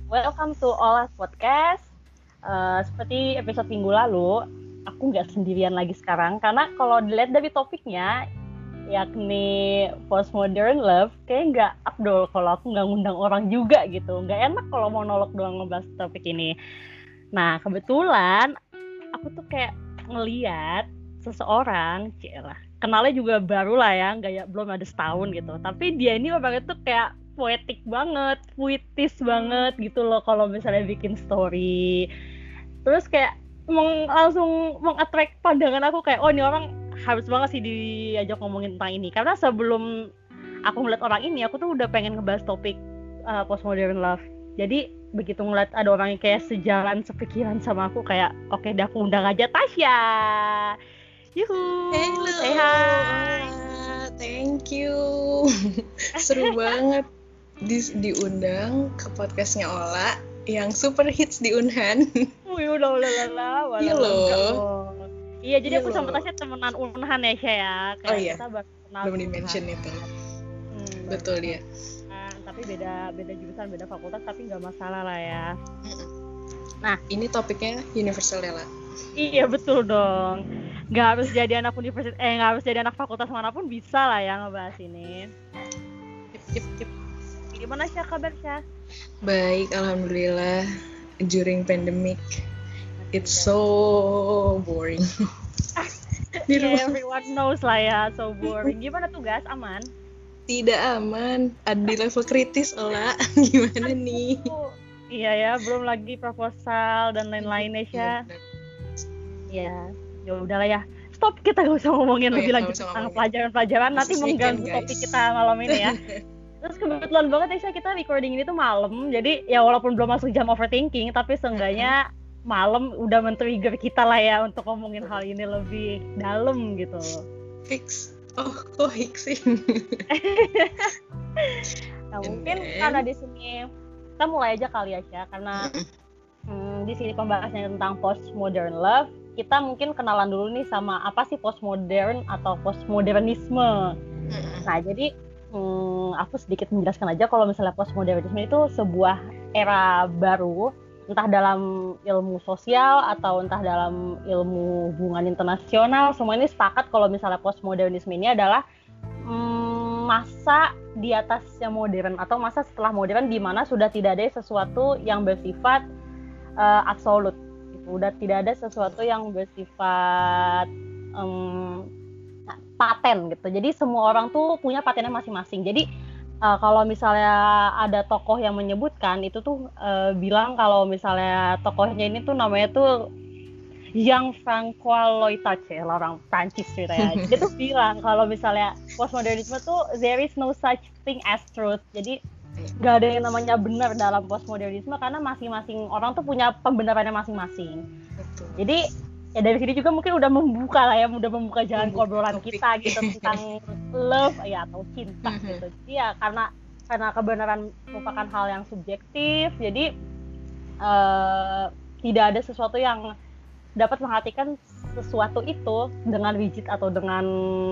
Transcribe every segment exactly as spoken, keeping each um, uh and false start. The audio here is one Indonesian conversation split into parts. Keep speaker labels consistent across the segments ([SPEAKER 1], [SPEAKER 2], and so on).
[SPEAKER 1] welcome to Olas Podcast. Uh, seperti episode minggu lalu, aku nggak sendirian lagi sekarang karena kalau dilihat dari topiknya, yakni postmodern love, kayak nggak abdol kalau aku nggak ngundang orang juga gitu. Nggak enak kalau monolog doang ngebahas topik ini. Nah kebetulan aku tuh kayak ngeliat seseorang, cielah, kenalnya juga baru lah ya, nggak ya belum ada setahun gitu. Tapi dia ini orangnya tuh kayak poetik banget, puitis banget gitu loh kalau misalnya bikin story. Terus kayak meng, langsung meng-attract pandangan aku kayak, oh ini orang harus banget sih diajak ngomongin tentang ini. Karena sebelum aku ngeliat orang ini, aku tuh udah pengen ngebahas topik uh, postmodern love. Jadi begitu ngeliat ada orang yang kayak sejalan sepikiran sama aku, kayak oke okay, dah aku undang aja Tasya. Yuhu,
[SPEAKER 2] hello,
[SPEAKER 1] say hi.
[SPEAKER 2] Thank you. Seru banget di, diundang ke podcastnya Ola yang super hits di Unhan.
[SPEAKER 1] Wih, udah udah lala,
[SPEAKER 2] Iya loh.
[SPEAKER 1] Iya, jadi
[SPEAKER 2] iya
[SPEAKER 1] aku
[SPEAKER 2] loh.
[SPEAKER 1] sama Tasya temenan Unhan ya, Sya ya. Kayak
[SPEAKER 2] oh iya,
[SPEAKER 1] kita baru kenal
[SPEAKER 2] belum di-mention itu.
[SPEAKER 1] Hmm,
[SPEAKER 2] Betul dia.
[SPEAKER 1] Nah, tapi beda beda jurusan, beda fakultas, tapi nggak masalah lah ya.
[SPEAKER 2] Mm-mm.
[SPEAKER 1] Nah,
[SPEAKER 2] ini topiknya universal ya lah.
[SPEAKER 1] Iya betul dong. Nggak harus jadi anak universitas, eh nggak harus jadi anak fakultas manapun bisa lah ya ngebahas ini.
[SPEAKER 2] Cip cip cip.
[SPEAKER 1] Gimana Sya kabar Sya?
[SPEAKER 2] Baik, alhamdulillah. During pandemic, it's so boring. Di
[SPEAKER 1] Yeah,
[SPEAKER 2] rumah.
[SPEAKER 1] everyone knows lah ya, so boring. Gimana tugas, aman?
[SPEAKER 2] Tidak aman, ada di level kritis Ola. Gimana nih?
[SPEAKER 1] Oh, iya ya, belum lagi proposal dan lain-lainnya Sya. Ya, ya udahlah ya. Stop, kita gak usah ngomongin
[SPEAKER 2] Oh
[SPEAKER 1] lebih
[SPEAKER 2] ya,
[SPEAKER 1] lanjut
[SPEAKER 2] nggak usah
[SPEAKER 1] tentang
[SPEAKER 2] ngomongin.
[SPEAKER 1] pelajaran-pelajaran, nanti
[SPEAKER 2] This
[SPEAKER 1] mengganggu
[SPEAKER 2] weekend,
[SPEAKER 1] topik
[SPEAKER 2] guys.
[SPEAKER 1] kita malam ini ya. Terus kebetulan banget ya Sya, kita recording ini tuh malam. Jadi ya walaupun belum masuk jam overthinking, tapi seenggaknya malam udah men-trigger kita lah ya untuk ngomongin hal ini lebih dalam gitu.
[SPEAKER 2] Fix. Oh, kok fix sih?
[SPEAKER 1] Nah,
[SPEAKER 2] And
[SPEAKER 1] mungkin
[SPEAKER 2] then-
[SPEAKER 1] karena di sini kita mulai aja kali ya Sya, karena hmm, di sini pembahasannya tentang postmodern love. Kita mungkin kenalan dulu nih sama apa sih postmodern atau postmodernisme. Nah, jadi hmm, aku sedikit menjelaskan aja kalau misalnya postmodernisme itu sebuah era baru, entah dalam ilmu sosial atau entah dalam ilmu hubungan internasional, semua ini sepakat kalau misalnya postmodernisme ini adalah hmm, masa di atasnya modern atau masa setelah modern di mana sudah tidak ada sesuatu yang bersifat uh, absolut. Udah tidak ada sesuatu yang bersifat um, paten gitu. Jadi semua orang tuh punya patennya masing-masing. Jadi uh, kalau misalnya ada tokoh yang menyebutkan itu tuh uh, bilang kalau misalnya tokohnya ini tuh namanya tuh Jean-François Lyotard ya, orang Prancis ceritanya. Dia tuh bilang kalau misalnya postmodernisme tuh there is no such thing as truth. Jadi gak ada yang namanya benar dalam postmodernisme karena masing-masing orang tuh punya pembenarannya masing-masing.
[SPEAKER 2] Betul.
[SPEAKER 1] Jadi ya dari sini juga mungkin udah membuka lah ya, udah membuka jalan
[SPEAKER 2] Membuka
[SPEAKER 1] obrolan
[SPEAKER 2] topik.
[SPEAKER 1] kita gitu tentang love ya atau cinta
[SPEAKER 2] Mhm.
[SPEAKER 1] gitu. Jadi ya karena karena kebenaran merupakan hal yang subjektif, jadi uh, tidak ada sesuatu yang dapat mengartikan sesuatu itu dengan rigid atau dengan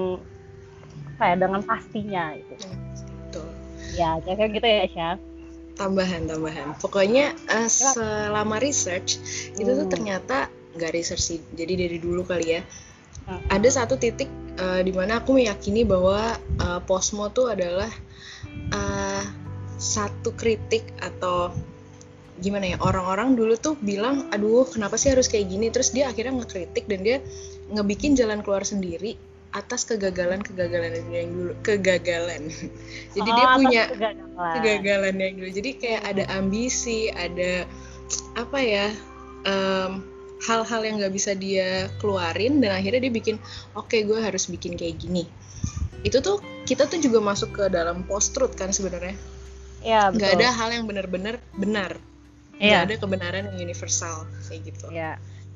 [SPEAKER 1] kayak dengan pastinya gitu.
[SPEAKER 2] Betul.
[SPEAKER 1] Ya, kayak gitu ya, Sya.
[SPEAKER 2] Tambahan, tambahan. Pokoknya uh, selama research itu tuh
[SPEAKER 1] Hmm.
[SPEAKER 2] ternyata nggak research sih. Jadi dari dulu kali ya.
[SPEAKER 1] Hmm.
[SPEAKER 2] Ada satu titik uh, di mana aku meyakini bahwa uh, posmo tuh adalah uh, satu kritik atau gimana ya, orang-orang dulu tuh bilang aduh kenapa sih harus kayak gini, terus dia akhirnya ngekritik dan dia ngebikin jalan keluar sendiri atas kegagalan-kegagalan yang dulu kegagalan jadi
[SPEAKER 1] Oh,
[SPEAKER 2] dia
[SPEAKER 1] atas
[SPEAKER 2] punya
[SPEAKER 1] kegagalan.
[SPEAKER 2] kegagalan yang dulu, jadi kayak ada ambisi, ada apa ya, um, hal-hal yang nggak bisa dia keluarin dan akhirnya dia bikin oke okay, gue harus bikin kayak gini. Itu tuh kita tuh juga masuk ke dalam post-truth kan sebenarnya.
[SPEAKER 1] Iya, betul.
[SPEAKER 2] Nggak ada hal yang benar-benar benar.
[SPEAKER 1] Iya.
[SPEAKER 2] Nggak ada kebenaran yang universal kayak gitu.
[SPEAKER 1] Iya.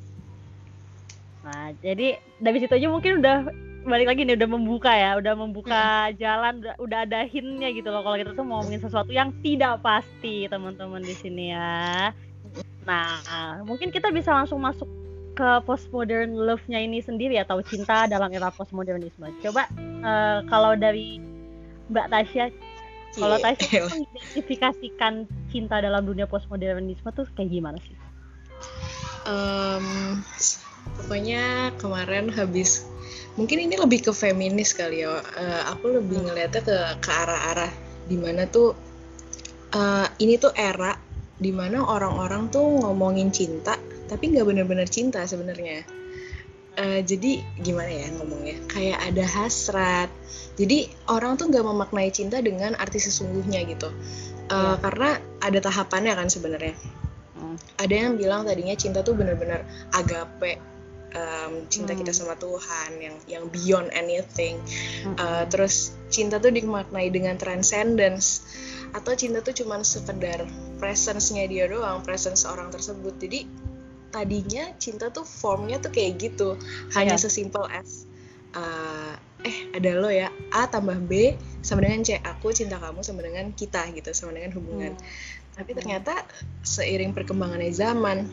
[SPEAKER 1] Nah, jadi dari situ aja mungkin udah balik lagi nih, udah membuka ya, udah membuka jalan, udah, udah ada hintnya gitu loh kalau kita tuh mau ngomongin sesuatu yang tidak pasti, teman-teman di sini ya. Nah, mungkin kita bisa langsung masuk ke postmodern love-nya ini sendiri atau cinta dalam era postmodernisme. Coba uh, kalau dari Mbak Tasya, Kalau
[SPEAKER 2] Cie,
[SPEAKER 1] Tasya tuh mengidentifikasikan cinta dalam dunia postmodernisme tuh kayak gimana sih?
[SPEAKER 2] Um, pokoknya kemarin habis, mungkin ini lebih ke feminis kali ya. Uh, aku lebih ngeliatnya ke ke arah-arah dimana tuh uh, ini tuh era dimana orang-orang tuh ngomongin cinta, tapi nggak benar-benar cinta sebenarnya. Uh, jadi gimana ya ngomongnya? Kayak ada hasrat. Jadi orang tuh nggak memaknai cinta dengan arti sesungguhnya gitu. Uh, yeah. Karena ada tahapannya kan sebenarnya. Ada yang bilang tadinya cinta tuh benar-benar agape, um, cinta hmm. kita sama Tuhan yang yang beyond anything. Hmm. Uh, terus cinta tuh dimaknai dengan transcendence, atau cinta tuh cuma sekedar presence-nya dia doang, presence orang tersebut. Jadi tadinya cinta tuh formnya tuh kayak gitu, hanya yeah. sesimpel as uh, eh ada lo ya, A tambah B sama dengan C, aku cinta kamu sama dengan kita gitu, sama dengan hubungan. Hmm. Tapi ternyata seiring perkembangannya zaman,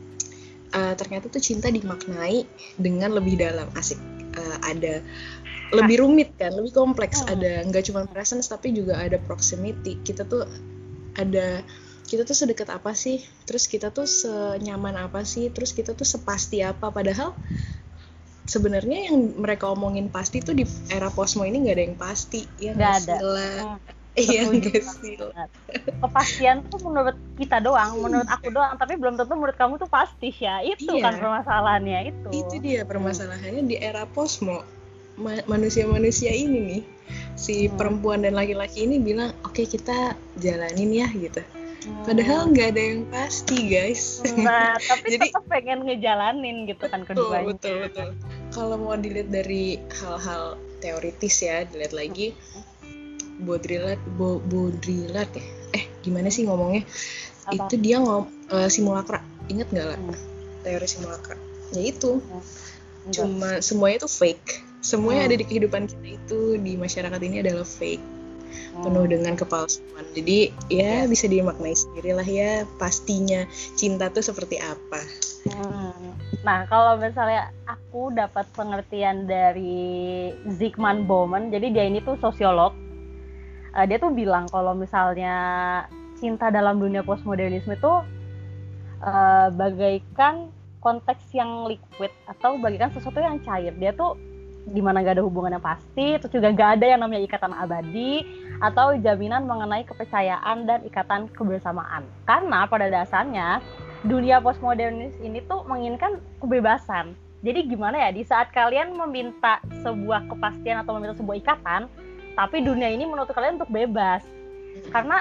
[SPEAKER 2] uh, ternyata tuh cinta dimaknai dengan lebih dalam, asik. Uh, ada lebih rumit kan, lebih kompleks. Ada nggak cuma presence tapi juga ada proximity. Kita tuh ada, kita tuh sedekat apa sih? Terus kita tuh senyaman apa sih? Terus kita tuh sepasti apa? Padahal sebenarnya yang mereka omongin pasti tuh di era posmo ini nggak ada yang pasti, ya
[SPEAKER 1] nggak ada.
[SPEAKER 2] Iya, sih.
[SPEAKER 1] Kepastian tuh menurut kita doang, menurut aku doang, tapi belum tentu menurut kamu tuh pasti ya. Itu iya. kan permasalahannya itu.
[SPEAKER 2] Itu dia permasalahannya di era posmo. Ma- manusia-manusia ini nih, si hmm. perempuan dan laki-laki ini bilang, oke okay, kita jalanin ya gitu. Hmm. Padahal nggak ada yang pasti guys.
[SPEAKER 1] Nah, tapi jadi, tetap pengen ngejalanin gitu kan keduanya.
[SPEAKER 2] Betul, betul. Kalau mau dilihat dari hal-hal teoritis ya, dilihat lagi. Hmm. Baudrillard, Bo, Baudrillard ya, eh gimana sih ngomongnya? Apa? Itu dia ngom uh, simulakra, inget nggak lah? Hmm. Teori simulakra. Ya itu, hmm. cuma semuanya itu fake. Semuanya hmm. ada di kehidupan kita itu, di masyarakat ini adalah fake, hmm. penuh dengan kepalsuan. Jadi ya hmm. bisa dimaknai sendiri lah ya, pastinya cinta tuh seperti apa.
[SPEAKER 1] Hmm. Nah kalau misalnya aku dapat pengertian dari Zygmunt Bauman, jadi dia ini tuh sosiolog. Uh, dia tuh bilang kalau misalnya cinta dalam dunia postmodernisme itu uh, bagaikan konteks yang liquid atau bagaikan sesuatu yang cair. Dia tuh dimana gak ada hubungan yang pasti, terus juga gak ada yang namanya ikatan abadi atau jaminan mengenai kepercayaan dan ikatan kebersamaan. Karena pada dasarnya dunia postmodernis ini tuh menginginkan kebebasan. Jadi gimana ya, di saat kalian meminta sebuah kepastian atau meminta sebuah ikatan, tapi dunia ini menuntut kalian untuk bebas, karena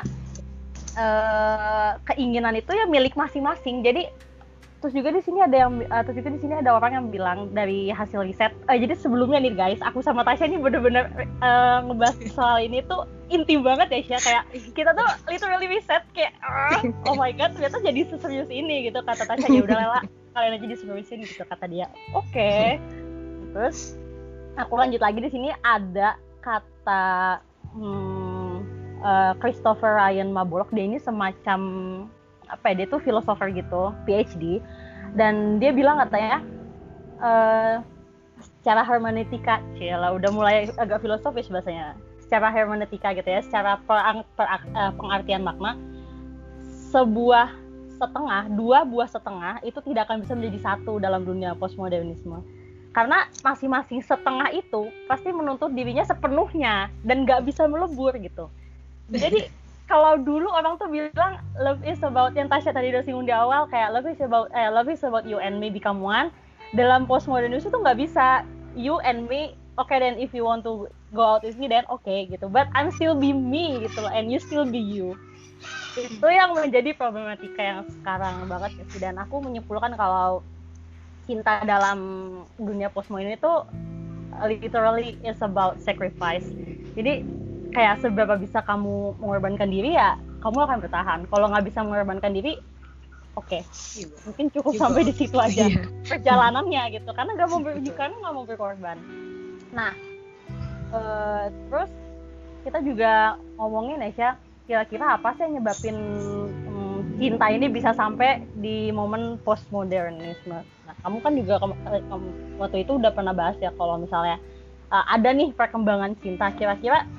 [SPEAKER 1] uh, keinginan itu ya milik masing-masing. Jadi terus juga di sini ada yang, uh, terus juga di sini ada orang yang bilang dari hasil riset. Uh, jadi sebelumnya nih guys, aku sama Tasya ini bener-bener uh, ngebahas soal ini tuh intim banget ya, Sya. Kayak kita tuh literally riset kayak, uh, oh my god, ternyata jadi seserius ini gitu. Kata Tasya, ya udah Lela, kalian aja diseriusin gitu kata dia. Oke. Okay. Terus aku lanjut lagi, di sini ada kata hmm, uh, Christopher Ryan Mabolock. Dia ini semacam apa ya, dia tuh filosofer gitu, P H D, dan dia bilang katanya uh, secara hermeneutika, cila udah mulai agak filosofis bahasanya, secara hermeneutika gitu ya, secara perang, per, uh, pengertian makna, sebuah setengah, dua buah setengah itu tidak akan bisa menjadi satu dalam dunia postmodernisme. Karena masing-masing setengah itu pasti menuntut dirinya sepenuhnya dan nggak bisa melebur gitu. Jadi kalau dulu orang tuh bilang love is about, yang Tasya tadi udah singgung di awal, kayak love is about eh, love is about you and me become one. Dalam postmodernisme itu nggak bisa you and me. Oke, okay, then if you want to go out with me then oke okay, gitu. But I'm still be me gitu loh, and you still be you. Itu yang menjadi problematika yang sekarang banget ya. Dan aku menyimpulkan kalau cinta dalam dunia postmo ini tuh literally is about sacrifice. Jadi kayak seberapa bisa kamu mengorbankan diri ya kamu akan bertahan. Kalau nggak bisa mengorbankan diri, oke, okay. mungkin cukup sampai di situ aja perjalanannya gitu. Karena nggak mau ber- karena nggak mau berkorban. Nah, uh, terus kita juga ngomongin ya, kira-kira apa sih yang nyebabin um, cinta ini bisa sampai di momen postmodernisme. Nah, kamu kan juga kamu, waktu itu udah pernah bahas ya kalau misalnya uh, ada nih perkembangan cinta, kira-kira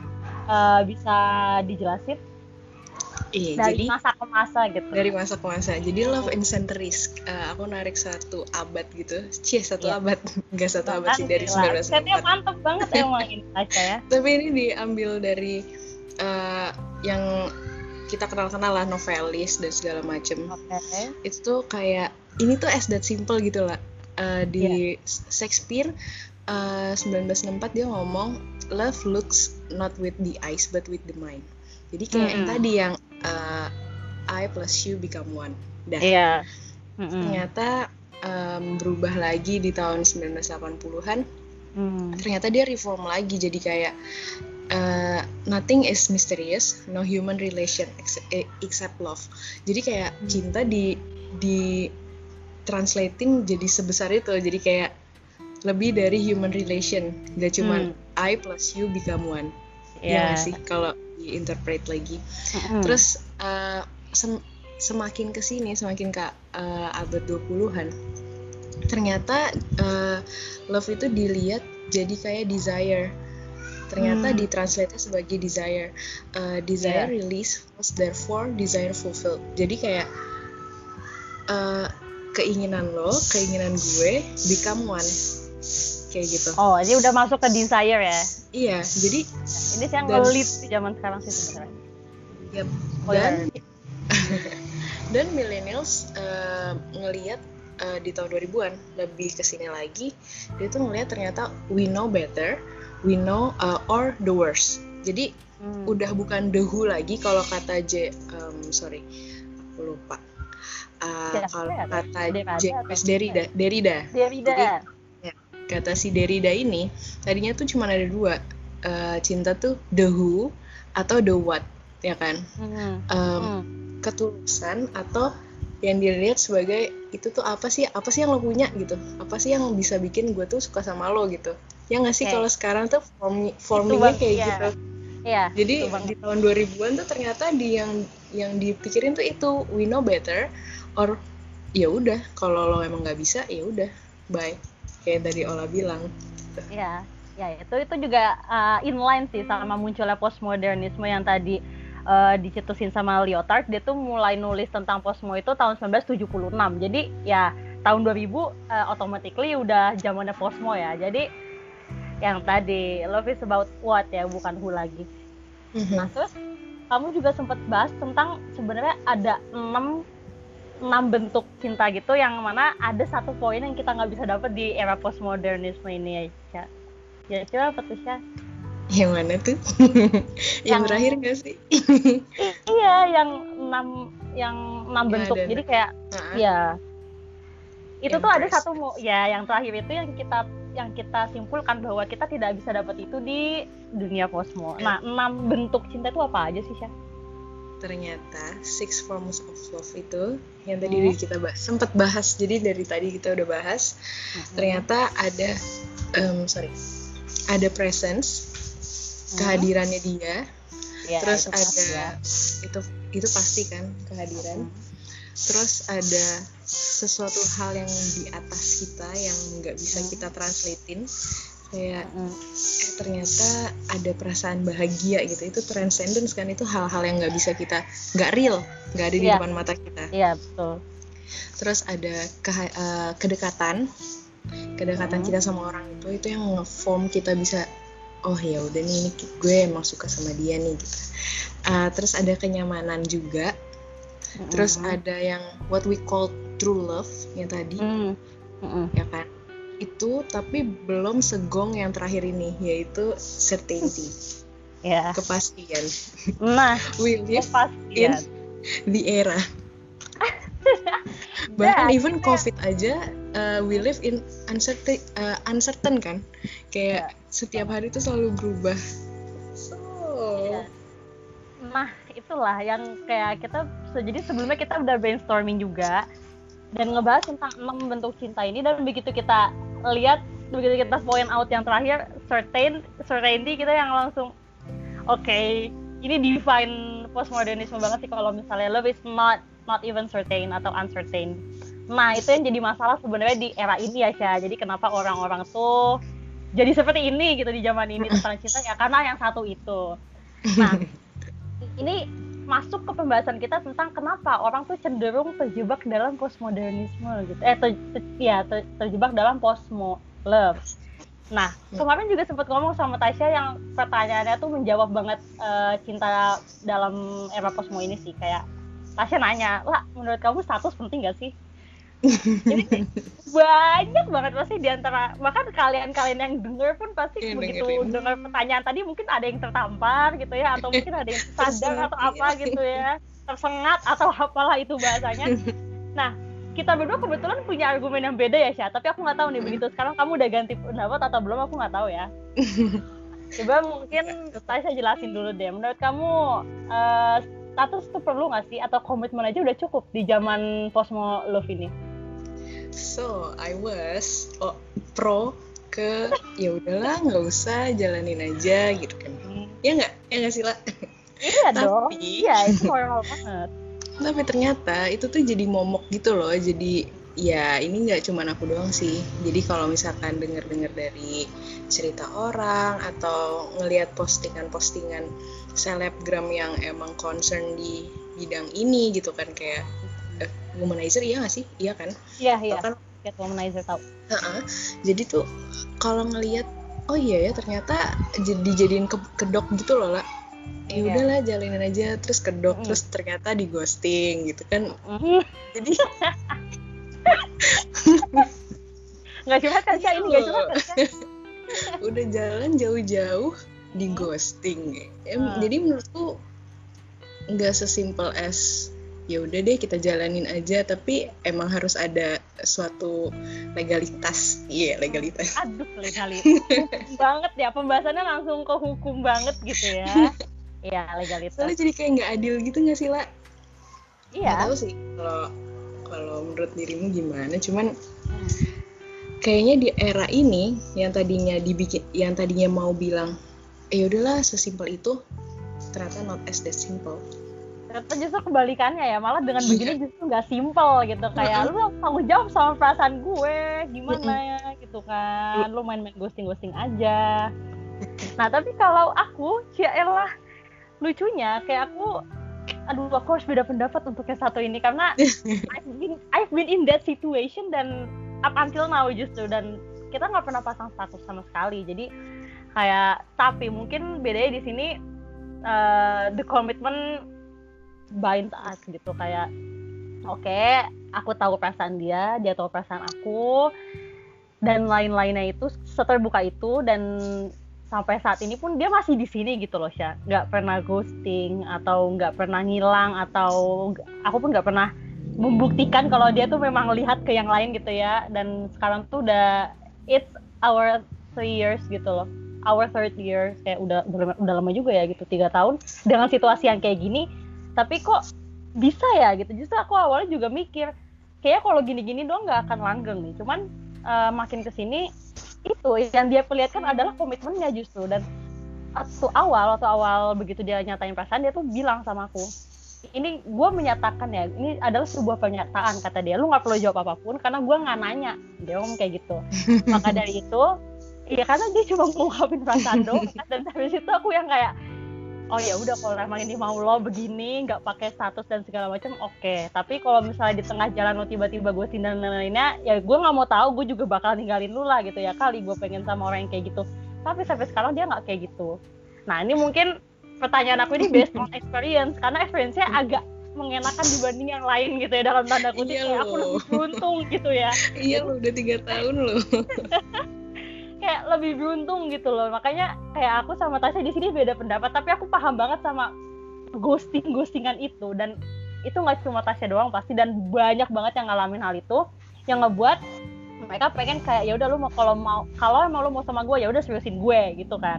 [SPEAKER 1] uh, bisa dijelasin
[SPEAKER 2] Iya,
[SPEAKER 1] dari
[SPEAKER 2] jadi
[SPEAKER 1] masa ke masa gitu.
[SPEAKER 2] dari masa ke masa. Jadi love in centuries. Uh, aku narik satu abad gitu. Cie, satu
[SPEAKER 1] Iya.
[SPEAKER 2] abad. Enggak satu abad sih, dari
[SPEAKER 1] Gila.
[SPEAKER 2] sembilan belas
[SPEAKER 1] Setnya
[SPEAKER 2] sembilan puluh empat.
[SPEAKER 1] mantep banget emang ini Tasya ya.
[SPEAKER 2] Tapi ini diambil dari uh, yang kita kenal-kenal lah, novelis dan segala macem.
[SPEAKER 1] Oke.
[SPEAKER 2] Itu tuh kayak ini tuh as that simple gitu lah. Uh, di Shakespeare uh, sembilan belas enam puluh empat dia ngomong love looks not with the eyes but with the mind. Jadi kayak
[SPEAKER 1] Mm-mm.
[SPEAKER 2] yang tadi yang uh, I plus you become one. Dah.
[SPEAKER 1] Iya. Mm-mm.
[SPEAKER 2] Ternyata um, berubah lagi di tahun sembilan belas delapan puluhan.
[SPEAKER 1] Mm.
[SPEAKER 2] Ternyata dia reform lagi jadi kayak uh, nothing is mysterious, no human relation ex- except love. Jadi kayak
[SPEAKER 1] Mm.
[SPEAKER 2] cinta di di translating jadi sebesar itu. Jadi kayak lebih dari human relation, gak cuman
[SPEAKER 1] Mm.
[SPEAKER 2] I plus you become one.
[SPEAKER 1] Iya.
[SPEAKER 2] Ya gak sih kalau diinterpret lagi.
[SPEAKER 1] Mm-mm.
[SPEAKER 2] Terus uh, sem- semakin kesini, semakin ke uh, abad dua puluhan, ternyata uh, love itu dilihat jadi kayak desire. Ternyata
[SPEAKER 1] Hmm.
[SPEAKER 2] ditranslate sebagai desire. Uh, desire
[SPEAKER 1] Yeah.
[SPEAKER 2] release was therefore desire fulfilled. Jadi kayak uh, keinginan lo, keinginan gue become one. Kayak gitu.
[SPEAKER 1] Oh, ini udah masuk ke desire ya?
[SPEAKER 2] Iya, jadi
[SPEAKER 1] Ini sih yang
[SPEAKER 2] dan-
[SPEAKER 1] ngelit di zaman sekarang sih sebenarnya.
[SPEAKER 2] Yep.
[SPEAKER 1] Oh,
[SPEAKER 2] Dan
[SPEAKER 1] iya.
[SPEAKER 2] dan millennials uh, ngelihat uh, di tahun dua ribuan lebih kesini lagi, dia tuh ngelihat ternyata we know better, we know uh, or the worst. Jadi
[SPEAKER 1] Hmm.
[SPEAKER 2] udah bukan the who lagi kalau kata J um, sorry aku lupa. Uh,
[SPEAKER 1] Siapa
[SPEAKER 2] kalau
[SPEAKER 1] ya?
[SPEAKER 2] kata
[SPEAKER 1] Derrida
[SPEAKER 2] Jacques
[SPEAKER 1] atau-
[SPEAKER 2] Derrida, Derrida.
[SPEAKER 1] Derrida.
[SPEAKER 2] Jadi, ya, kata si Derrida ini tadinya tuh cuma ada dua, uh, cinta tuh the who atau the what, ya kan?
[SPEAKER 1] Hmm.
[SPEAKER 2] Um,
[SPEAKER 1] Hmm.
[SPEAKER 2] ketulusan atau yang dilihat sebagai itu tuh apa sih apa sih yang lo punya gitu, apa sih yang bisa bikin gue tuh suka sama lo gitu, ya nggak sih?
[SPEAKER 1] Oke.
[SPEAKER 2] Kalau sekarang tuh form
[SPEAKER 1] Itu
[SPEAKER 2] formingnya
[SPEAKER 1] bang-
[SPEAKER 2] kayak
[SPEAKER 1] iya.
[SPEAKER 2] gitu.
[SPEAKER 1] Iya.
[SPEAKER 2] Jadi
[SPEAKER 1] itu banget.
[SPEAKER 2] di tahun dua ribuan tuh ternyata di yang yang dipikirin tuh itu we know better or ya udah kalau lo emang nggak bisa ya udah bye, kayak tadi Ola bilang.
[SPEAKER 1] Iya, ya itu itu juga uh, inline sih sama munculnya postmodernisme yang tadi uh, dicetusin sama Lyotard. Dia tuh mulai nulis tentang postmo itu tahun sembilan belas tujuh puluh enam. Jadi ya tahun dua ribu uh, automatically udah zamannya postmo ya. Jadi yang tadi love is about what ya, bukan who lagi.
[SPEAKER 2] Mhm.
[SPEAKER 1] Nah terus kamu juga sempat bahas tentang sebenarnya ada enam enam bentuk cinta gitu, yang mana ada satu poin yang kita nggak bisa dapat di era postmodernisme ini ya. Ya coba apa tuh Syah?
[SPEAKER 2] Yang mana tuh? Yang
[SPEAKER 1] Yang-
[SPEAKER 2] terakhir nggak sih?
[SPEAKER 1] Iya, yang enam yang enam
[SPEAKER 2] Ya,
[SPEAKER 1] bentuk.
[SPEAKER 2] ada
[SPEAKER 1] Jadi
[SPEAKER 2] enam.
[SPEAKER 1] kayak
[SPEAKER 2] Nah,
[SPEAKER 1] ya itu
[SPEAKER 2] Yang
[SPEAKER 1] tuh ada
[SPEAKER 2] first.
[SPEAKER 1] satu mo- ya yang terakhir itu yang kita yang kita simpulkan bahwa kita tidak bisa dapat itu di dunia postmo. Nah, enam bentuk cinta itu apa aja sih Syah?
[SPEAKER 2] ternyata six forms of love itu yang tadi
[SPEAKER 1] Hmm.
[SPEAKER 2] udah kita bahas, sempat bahas, jadi dari tadi kita udah bahas. Ternyata ada um, sorry ada presence, kehadirannya dia.
[SPEAKER 1] Ya,
[SPEAKER 2] Terus
[SPEAKER 1] itu pasti
[SPEAKER 2] ada
[SPEAKER 1] ya.
[SPEAKER 2] itu itu pasti kan kehadiran. Terus ada sesuatu hal yang di atas kita yang nggak bisa kita translatein, kayak
[SPEAKER 1] Mm.
[SPEAKER 2] eh ternyata ada perasaan bahagia gitu. Itu transcendence kan, itu hal-hal yang nggak bisa kita, nggak real, nggak ada di
[SPEAKER 1] Iya.
[SPEAKER 2] depan mata kita.
[SPEAKER 1] Iya, betul.
[SPEAKER 2] Terus ada keha- eh, kedekatan kedekatan
[SPEAKER 1] Hmm.
[SPEAKER 2] kita sama orang itu itu yang nge-form kita bisa, oh ya udah nih, ini gue emang suka sama dia nih gitu. Uh, terus ada kenyamanan juga.
[SPEAKER 1] Mm-mm.
[SPEAKER 2] Terus ada yang what we call true love yang tadi,
[SPEAKER 1] Mm. Mm-mm.
[SPEAKER 2] ya kan? Itu tapi belum segong yang terakhir ini, yaitu certainty,
[SPEAKER 1] Ya.
[SPEAKER 2] kepastian.
[SPEAKER 1] Nah,
[SPEAKER 2] We live
[SPEAKER 1] kepastian.
[SPEAKER 2] the era. Bahkan
[SPEAKER 1] Dah,
[SPEAKER 2] even
[SPEAKER 1] kita-
[SPEAKER 2] COVID aja, uh, we live in uncertain, uh, uncertain kan? Kayak
[SPEAKER 1] Ya.
[SPEAKER 2] setiap hari itu selalu berubah. So,
[SPEAKER 1] Iya. Nah, itulah yang kayak kita, jadi sebelumnya kita udah brainstorming juga dan ngebahas tentang enam bentuk cinta ini, dan begitu kita lihat, begitu kita point out yang terakhir, certain, certainty, kita yang langsung oke, okay, ini define postmodernisme banget sih kalau misalnya love is not not even certain atau uncertain. Nah, itu yang jadi masalah sebenarnya di era ini ya, Syah. Jadi kenapa orang-orang tuh jadi seperti ini gitu di zaman ini tentang cinta, ya karena yang satu itu. Nah, ini masuk ke pembahasan kita tentang kenapa orang tuh cenderung terjebak dalam postmodernisme gitu. Eh, ter, ter, ya ter, terjebak dalam postmo love. Nah, kemarin juga sempat ngomong sama Tasya yang pertanyaannya tuh menjawab banget uh, cinta dalam era postmo ini sih. Kayak Tasya nanya, lah menurut kamu status penting gak sih? Jadi banyak banget pasti diantara, bahkan kalian-kalian yang denger pun pasti ya, begitu dengerin. Dengar pertanyaan tadi mungkin ada yang tertampar gitu ya, atau mungkin ada yang sadar atau apa gitu ya, tersengat atau apalah itu bahasanya. Nah, kita berdua kebetulan punya argumen yang beda ya Syah, tapi aku nggak tahu nih begitu sekarang kamu udah ganti pendapat atau belum, aku nggak tahu ya. Coba mungkin saya jelasin dulu deh, menurut kamu uh, status itu perlu nggak sih, atau komitmen aja udah cukup di zaman postmo love ini?
[SPEAKER 2] So I was oh, pro ke ya udahlah nggak usah, jalanin aja gitu kan. Hmm. Ya nggak, ya nggak sih lah.
[SPEAKER 1] Iya dong. Iya itu normal banget.
[SPEAKER 2] Tapi ternyata itu tuh jadi momok gitu loh. Jadi ya ini nggak cuma aku doang sih. Jadi kalau misalkan denger-denger dari cerita orang atau ngelihat postingan-postingan selebgram yang emang concern di bidang ini gitu kan, kayak eh, womanizer, iya nggak sih? Iya kan?
[SPEAKER 1] Iya iya. Kan kayak womanizer tau.
[SPEAKER 2] Uh-uh. Jadi tuh kalau ngelihat, oh iya ya ternyata dijadiin ke- kedok gitu loh lah. Ya yeah. Udahlah jalanin aja, terus kedok, mm. terus ternyata di ghosting gitu kan. Mm. Jadi
[SPEAKER 1] nggak cuma kan Syah ini, nggak cuma kan Syah.
[SPEAKER 2] Udah jalan jauh-jauh di ghosting. Em, mm. Jadi menurutku nggak sesimpel as ya udah deh kita jalanin aja, tapi emang harus ada suatu legalitas. Iya, yeah, legalitas.
[SPEAKER 1] Aduh, legalitas. Banget ya, pembahasannya langsung ke hukum banget gitu ya. Iya, legalitas.
[SPEAKER 2] Soalnya jadi kayak nggak adil gitu nggak sih, La?
[SPEAKER 1] Iya.
[SPEAKER 2] Nggak tahu sih kalau kalau menurut dirimu gimana. Cuman hmm. kayaknya di era ini yang tadinya dibikin, yang tadinya mau bilang, eh udahlah sesimpel itu, ternyata not as that simple.
[SPEAKER 1] Ternyata justru kebalikannya ya, malah dengan begini justru nggak simple gitu. Kayak lu tanggung jawab sama perasaan gue, gimana ya gitu kan. Lu main-main ghosting-ghosting aja. Nah tapi kalau aku, ya elah, lucunya kayak aku, aduh aku harus beda pendapat untuk yang satu ini, karena I've been, I've been in that situation dan up until now justru, dan kita nggak pernah pasang status sama sekali. Jadi kayak, tapi mungkin bedanya di sini uh, the commitment bind us gitu, kayak oke okay, aku tahu perasaan dia, dia tahu perasaan aku, dan lain-lainnya itu seterbuka itu, dan sampai saat ini pun dia masih di sini gitu loh Syah, nggak pernah ghosting atau nggak pernah ngilang, atau aku pun nggak pernah membuktikan kalau dia tuh memang lihat ke yang lain gitu ya. Dan sekarang tuh udah it's our three years gitu loh, our third years, kayak udah udah lama juga ya gitu, tiga tahun dengan situasi yang kayak gini, tapi kok bisa ya gitu. Justru aku awalnya juga mikir kayak kalau gini-gini doang nggak akan langgeng nih, cuman uh, makin kesini itu yang dia perlihatkan adalah komitmennya justru. Dan waktu awal waktu awal begitu dia nyatain perasaan, dia tuh bilang sama aku, ini gue menyatakan ya, ini adalah sebuah pernyataan, kata dia, lu nggak perlu jawab apapun karena gue nggak nanya. Dia ngomong kayak gitu. Maka dari itu ya karena dia cuma ngungkapin perasaan doang. Dan dari situ aku yang kayak, oh ya udah kalau emang ini mau lo begini, nggak pakai status dan segala macam, oke. Okay. Tapi kalau misalnya di tengah jalan lo tiba-tiba gue tindak dan lain-lainnya, ya gue nggak mau tahu, gue juga bakal ninggalin lu lah gitu ya. Kali gue pengen sama orang yang kayak gitu. Tapi sampai sekarang dia nggak kayak gitu. Nah ini mungkin pertanyaan aku ini based on experience, karena experience-nya agak mengenakan dibanding yang lain gitu ya, dalam tanda kutip.
[SPEAKER 2] Iya
[SPEAKER 1] kayak aku lebih beruntung gitu ya.
[SPEAKER 2] Iya lo udah tiga tahun lo.
[SPEAKER 1] Kayak lebih beruntung gitu loh. Makanya kayak aku sama Tasya di sini beda pendapat, tapi aku paham banget sama ghosting ghostingan itu. Dan itu nggak cuma Tasya doang pasti, dan banyak banget yang ngalamin hal itu, yang ngebuat mereka pengen kayak ya udah lu mau, kalau mau kalau emang lu mau sama gue ya udah seriusin gue gitu kan.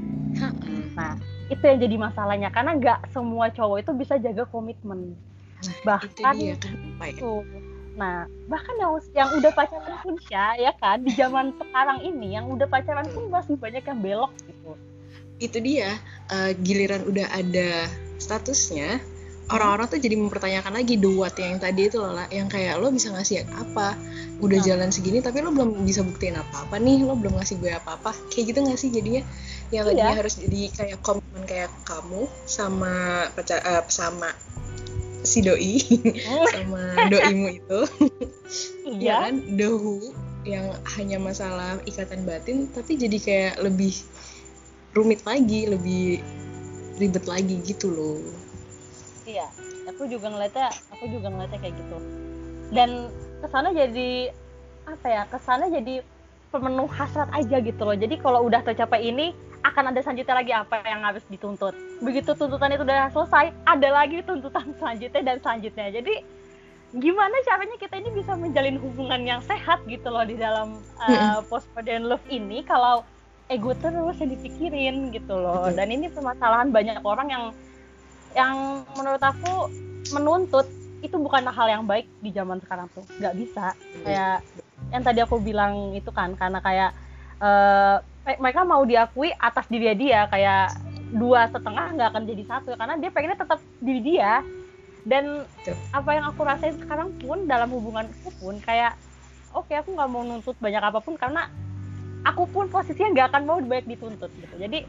[SPEAKER 1] Nah itu yang jadi masalahnya, karena nggak semua cowok itu bisa jaga komitmen. Bahkan itu, dia, kan? itu nah bahkan yang yang udah pacaran pun Syah, ya kan, di zaman sekarang ini yang udah pacaran pun masih banyak yang belok gitu.
[SPEAKER 2] Itu dia, uh, giliran udah ada statusnya, orang-orang tuh jadi mempertanyakan lagi the what yang tadi itu loh, yang kayak lo bisa ngasih apa, udah hmm. jalan segini tapi lo belum bisa buktiin apa-apa nih, lo belum ngasih gue apa-apa, kayak gitu nggak sih jadinya. yang
[SPEAKER 1] Iya.
[SPEAKER 2] tadinya harus jadi kayak komitmen kayak kamu sama pacar uh, sama si doi sama doimu itu ya
[SPEAKER 1] Iya.
[SPEAKER 2] kan, the who yang hanya masalah ikatan batin tapi jadi kayak lebih rumit lagi, lebih ribet lagi gitu loh.
[SPEAKER 1] Iya, aku juga ngeliatnya, aku juga ngeliatnya kayak gitu. Dan kesana jadi apa ya? Kesana jadi pemenuh hasrat aja gitu loh. Jadi kalau udah tercapai ini, akan ada selanjutnya lagi apa yang harus dituntut. Begitu tuntutan itu udah selesai, ada lagi tuntutan selanjutnya dan selanjutnya. Jadi gimana caranya kita ini bisa menjalin hubungan yang sehat gitu loh di dalam uh, postmodern love ini kalau ego terus yang dipikirin gitu loh. Dan ini permasalahan banyak orang yang yang menurut aku menuntut itu bukan hal yang baik di zaman sekarang tuh. Nggak bisa. Kayak yang tadi aku bilang itu kan, karena kayak uh, mereka mau diakui atas diri dia, kayak dua setengah nggak akan jadi satu karena dia pengennya tetap diri dia. Dan Tuh. apa yang aku rasain sekarang pun dalam hubunganku pun kayak oke okay, aku nggak mau nuntut banyak apapun karena aku pun posisinya nggak akan mau banyak dituntut gitu. Jadi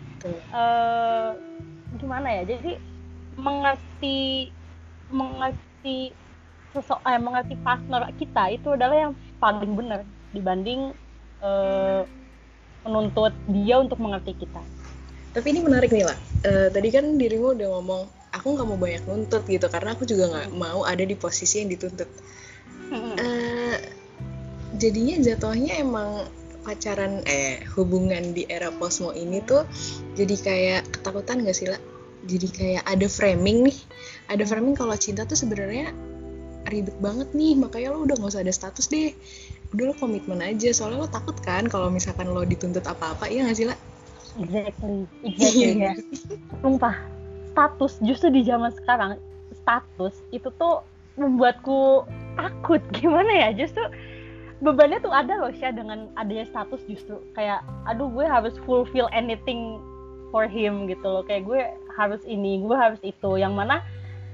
[SPEAKER 1] uh, gimana ya, jadi mengerti mengerti sosok eh, mengerti partner kita itu adalah yang paling benar dibanding uh, menuntut dia untuk mengerti kita.
[SPEAKER 2] Tapi ini menarik nih lah, uh, tadi kan dirimu udah ngomong aku nggak mau banyak nuntut gitu karena aku juga nggak mau ada di posisi yang dituntut. Uh, jadinya jatuhnya emang pacaran eh hubungan di era posmo ini tuh jadi kayak ketakutan nggak sih lah? Jadi kayak ada framing nih, ada framing kalau cinta tuh sebenarnya ribet banget nih, makanya lo udah nggak usah ada status deh, udah lo komitmen aja, soalnya lo takut kan kalau misalkan lo dituntut apa-apa, iya nggak sih lah?
[SPEAKER 1] Exactly, exactly ya. Sumpah. Status justru di zaman sekarang status itu tuh membuatku takut. Gimana ya, justru bebannya tuh ada loh Syah dengan adanya status. Justru kayak aduh gue harus fulfill anything for him gitu loh, kayak gue harus ini, gue harus itu, yang mana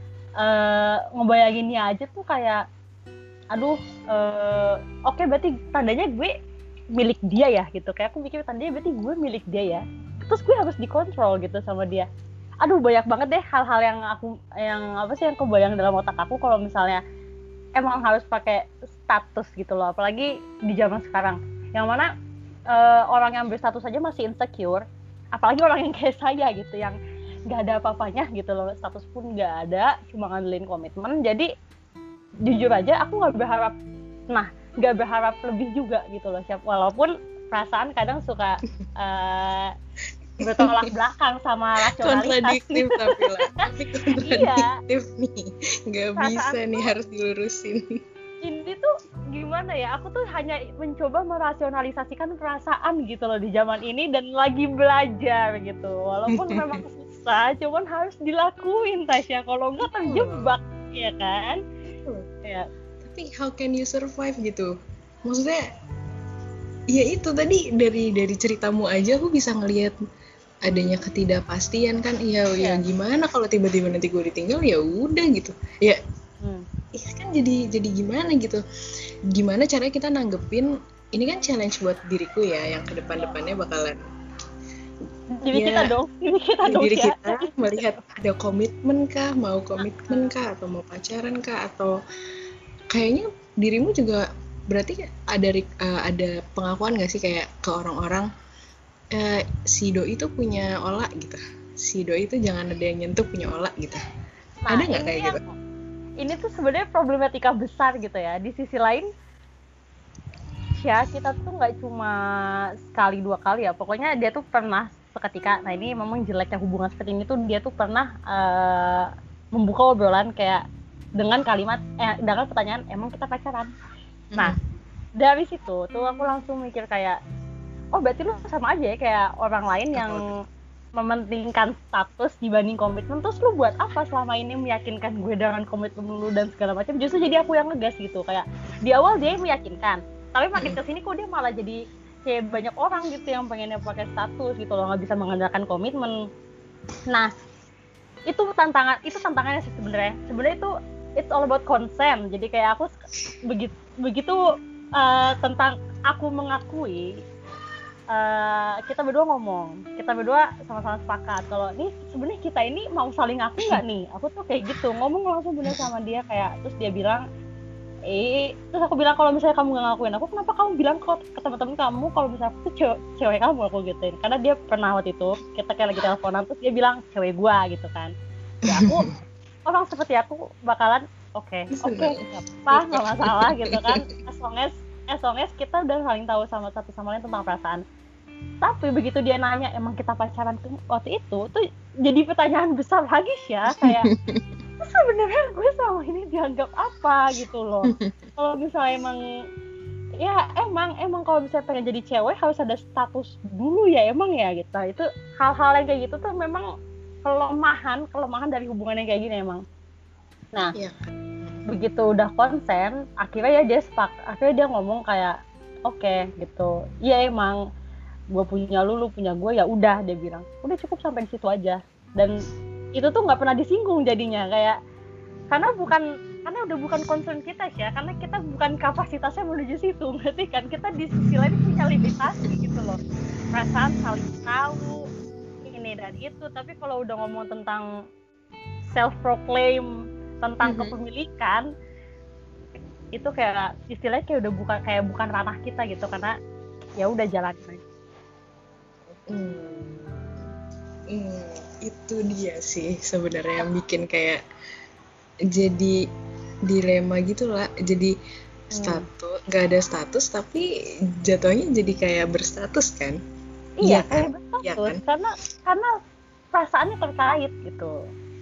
[SPEAKER 1] uh, ngebayanginnya aja tuh kayak aduh uh, oke okay, berarti tandanya gue milik dia ya gitu. Kayak aku mikir tandanya berarti gue milik dia ya, terus gue harus dikontrol gitu sama dia. Aduh banyak banget deh hal-hal yang aku yang apa sih yang kebayang dalam otak aku kalau misalnya emang harus pakai status gitu loh, apalagi di zaman sekarang yang mana uh, orang yang berstatus aja masih insecure, apalagi orang yang kayak saya gitu yang nggak ada apa-apanya gitu loh, status pun nggak ada, cuma ngandelin komitmen. Jadi jujur aja aku nggak berharap, nah nggak berharap lebih juga gitu loh siap, walaupun perasaan kadang suka uh, bertolak belakang sama rasionalitas.
[SPEAKER 2] Kontradiktif tapi lah, tapi kontradiktif iya. nih, nggak bisa nih, harus dilurusin.
[SPEAKER 1] Ini tuh gimana ya, aku tuh hanya mencoba merasionalisasikan perasaan gitu loh di zaman ini dan lagi belajar gitu, walaupun memang susah, cuman harus dilakuin Tasya, kalau nggak terjebak ya kan. Ya.
[SPEAKER 2] Tapi how can you survive gitu? Maksudnya ya itu tadi dari dari ceritamu aja aku bisa ngelihat adanya ketidakpastian kan. Iya ya, ya gimana kalau tiba-tiba nanti gue ditinggal, ya udah gitu ya. hmm. Ya kan jadi jadi gimana gitu, gimana caranya kita nanggepin ini kan challenge buat diriku ya, yang ke depan-depannya bakalan
[SPEAKER 1] diri ya, kita dong diri kita dong
[SPEAKER 2] diri
[SPEAKER 1] ya.
[SPEAKER 2] Kita melihat ada komitmen kah, mau komitmen kah atau mau pacaran kah, atau kayaknya dirimu juga berarti ada uh, ada pengakuan nggak sih kayak ke orang-orang Uh, si doi itu punya olah gitu, si doi itu jangan ada yang nyentuh punya olah gitu. Nah, ada nggak kayak yang, gitu?
[SPEAKER 1] Ini tuh sebenarnya problematika besar gitu ya. Di sisi lain, ya kita tuh nggak cuma sekali dua kali ya. Pokoknya dia tuh pernah seketika. Nah ini memang jeleknya hubungan seperti ini tuh, dia tuh pernah uh, membuka obrolan kayak dengan kalimat, eh, dengan pertanyaan, emang kita pacaran? Mm-hmm. Nah dari situ tuh aku langsung mikir kayak, oh berarti lu sama aja ya kayak orang lain yang mementingkan status dibanding komitmen. Terus lu buat apa selama ini meyakinkan gue dengan komitmen lu dan segala macam? Justru jadi aku yang ngegas gitu. Kayak di awal dia meyakinkan, tapi makin kesini kok dia malah jadi kayak banyak orang gitu yang pengennya pakai status gitu loh, nggak bisa mengandalkan komitmen. Nah itu tantangan, itu tantangannya sih sebenarnya. Sebenarnya itu it's all about consent. Jadi kayak aku begitu begitu uh, tentang aku mengakui. Uh, kita berdua ngomong, kita kita berdua sama-sama sepakat kalau nih sebenarnya kita ini mau saling ngaku nggak nih. Aku tuh kayak gitu ngomong langsung bener sama dia kayak, terus dia bilang eh terus aku bilang kalau misalnya kamu nggak ngakuin aku, kenapa kamu bilang ke, ke teman-teman kamu kalau misalnya aku tuh cewek, cewek kamu, aku gituin. Karena dia pernah waktu itu kita kayak lagi teleponan terus dia bilang cewek gua gitu kan. Ya aku orang seperti aku bakalan oke okay, oke okay, nggak apa nggak masalah gitu kan, as long as as long as kita udah saling tahu sama satu sama lain tentang perasaan. Tapi begitu dia nanya emang kita pacaran tuh waktu itu tuh jadi pertanyaan besar lagi ya, kayak sebenarnya gue sama ini dianggap apa gitu loh. Kalau misalnya emang ya emang emang kalau misalnya pengen jadi cewek harus ada status dulu ya emang ya gitu. Itu hal-hal yang kayak gitu tuh memang kelemahan kelemahan dari hubungan yang kayak gini emang. Nah ya. Begitu udah konsen akhirnya ya dia sepak akhirnya dia ngomong kayak oke okay, gitu iya emang gue punya lu, lu punya gue, ya udah dia bilang udah cukup sampai di situ aja. Dan itu tuh nggak pernah disinggung jadinya kayak karena bukan karena udah bukan concern kita sih ya, karena kita bukan kapasitasnya menuju situ, berarti kan kita di sisi lain punya limitasi gitu loh, perasaan saling tahu ini dan itu. Tapi kalau udah ngomong tentang self proclaim tentang mm-hmm. kepemilikan itu kayak istilahnya kayak udah bukan kayak bukan ranah kita gitu, karena ya udah jalan aja.
[SPEAKER 2] Hmm. Hmm, itu dia sih sebenarnya yang bikin kayak jadi dilema gitu lah, jadi status nggak hmm. ada status tapi jatuhnya jadi kayak berstatus kan.
[SPEAKER 1] Iya, kayak berstatus ya, kan? karena karena perasaannya terkait gitu.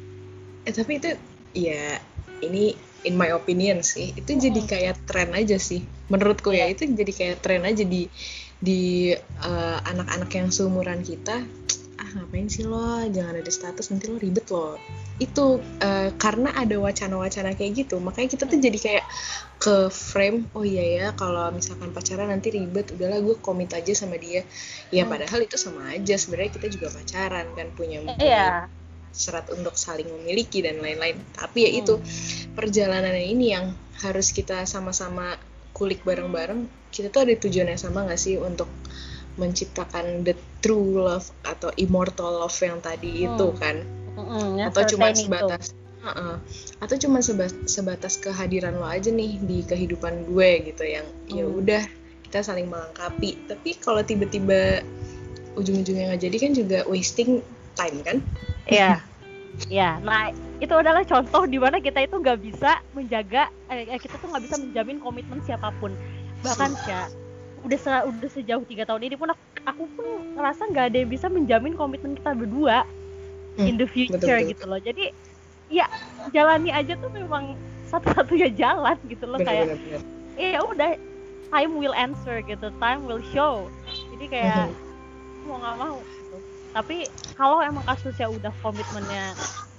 [SPEAKER 2] Eh tapi itu ya ini in my opinion sih itu hmm. jadi kayak tren aja sih menurutku yeah. ya itu jadi kayak tren aja di di uh, anak-anak yang seumuran kita. Ah ngapain sih lo, jangan ada status nanti lo ribet lo. Itu uh, karena ada wacana-wacana kayak gitu makanya kita tuh jadi kayak ke frame oh iya ya kalau misalkan pacaran nanti ribet, udahlah gue komit aja sama dia ya. hmm. Padahal itu sama aja sebenarnya kita juga pacaran kan, punya
[SPEAKER 1] yeah.
[SPEAKER 2] syarat untuk saling memiliki dan lain-lain. Tapi ya itu hmm. perjalanan ini yang harus kita sama-sama kulik bareng-bareng. Kita tuh ada tujuan yang sama nggak sih untuk menciptakan the true love atau immortal love yang tadi hmm. itu kan? Hmm, atau cuma sebatas, uh-uh, atau cuma sebatas, sebatas kehadiran lo aja nih di kehidupan gue gitu yang hmm. ya udah kita saling melengkapi. Tapi kalau tiba-tiba ujung-ujungnya nggak jadi kan juga wasting time kan?
[SPEAKER 1] Iya, ya. Nah itu adalah contoh di mana kita itu nggak bisa menjaga, eh, kita tuh nggak bisa menjamin komitmen siapapun. Bahkan ya udah se- udah sejauh tiga tahun ini pun aku, aku pun ngerasa nggak ada yang bisa menjamin komitmen kita berdua hmm, in the future betul-betul. Gitu loh. Jadi ya jalani aja tuh memang satu-satunya jalan gitu loh. Bener, kayak ya udah time will answer gitu, time will show. Jadi kayak uh-huh. mau nggak mau. Tapi kalau emang kasusnya udah komitmennya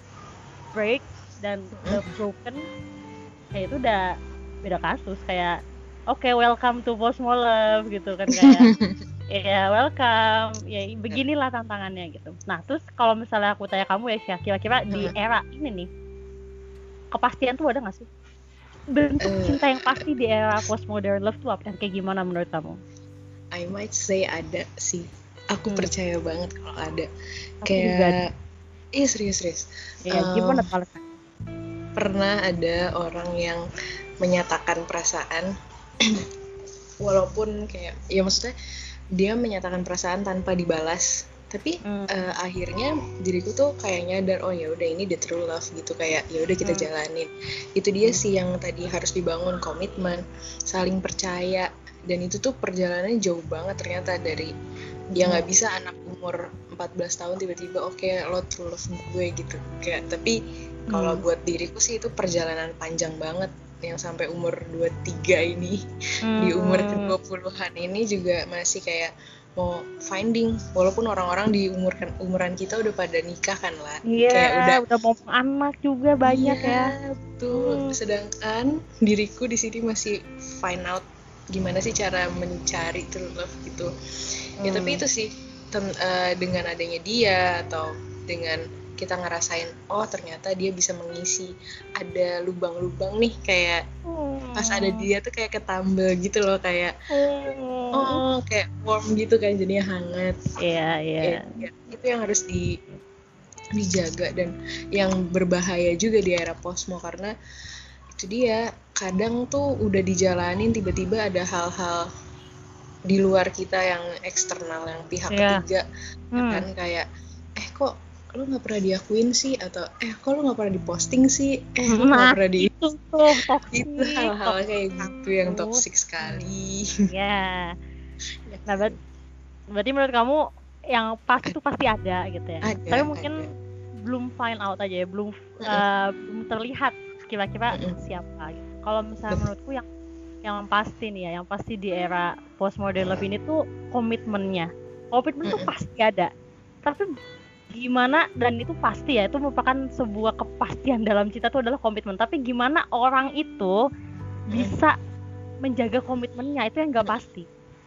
[SPEAKER 1] break dan udah broken, kayak itu udah beda kasus. Kayak oke okay, welcome to Postmo Love gitu kan, kayak ya yeah, welcome ya beginilah tantangannya gitu. Nah terus kalau misalnya aku tanya kamu ya Syah, kira-kira di era ini nih kepastian tuh ada nggak sih? Bentuk uh, cinta yang pasti di era postmodern love tuh apa? Kayak gimana menurut kamu?
[SPEAKER 2] I might say ada sih. Aku hmm. percaya banget kalau ada. Aku kayak iya serius-serius.
[SPEAKER 1] Ya, um, gimana alasan?
[SPEAKER 2] Pernah ada orang yang menyatakan perasaan walaupun kayak ya maksudnya dia menyatakan perasaan tanpa dibalas, tapi hmm. uh, akhirnya diriku tuh kayak nyadar oh ya udah ini the true love gitu, kayak ya udah kita hmm. jalanin. Itu dia hmm. sih yang tadi harus dibangun, komitmen, saling percaya. Dan itu tuh perjalanannya jauh banget ternyata. Dari dia nggak hmm. bisa anak umur empat belas tahun tiba-tiba oke okay, lo true love gue gitu kayak. Tapi kalau hmm. buat diriku sih itu perjalanan panjang banget yang sampai umur dua puluh tiga ini. hmm. Di umur ke dua puluhan ini juga masih kayak mau finding, walaupun orang-orang di umur umuran kita udah pada nikah kan lah.
[SPEAKER 1] Iya, kayak udah udah mau anak juga banyak
[SPEAKER 2] iya, ya betul. hmm. Sedangkan diriku di sini masih find out gimana sih cara mencari true love gitu. hmm. Ya tapi itu sih ten, uh, dengan adanya dia atau dengan kita ngerasain oh ternyata dia bisa mengisi ada lubang-lubang nih kayak hmm. pas ada dia tuh kayak ketambel gitu loh kayak hmm. oh kayak warm gitu kan jadinya hangat.
[SPEAKER 1] Iya iya.
[SPEAKER 2] Ya, itu yang harus di dijaga dan yang berbahaya juga di era posmo karena itu dia kadang tuh udah dijalanin tiba-tiba ada hal-hal di luar kita yang eksternal yang pihak yeah. ketiga hmm. kan kayak eh kok lu nggak pernah diakuin sih atau eh kok lu nggak pernah diposting sih eh lu nggak
[SPEAKER 1] nah,
[SPEAKER 2] pernah di
[SPEAKER 1] itu tuh toksik
[SPEAKER 2] itu hal-hal kayak gitu yang toksik sekali
[SPEAKER 1] ya yeah. Nah ber- berarti menurut kamu yang pasti itu pasti ada gitu ya ada, tapi mungkin ada. Belum find out aja ya belum uh, belum terlihat kira-kira mm-hmm. siapa gitu. Kalau misalnya menurutku yang yang pasti nih ya yang pasti di era postmodern love ini tuh komitmennya komitmen mm-hmm. tuh pasti ada tapi gimana dan itu pasti ya itu merupakan sebuah kepastian dalam cinta tuh adalah komitmen tapi gimana orang itu bisa menjaga komitmennya itu yang nggak pasti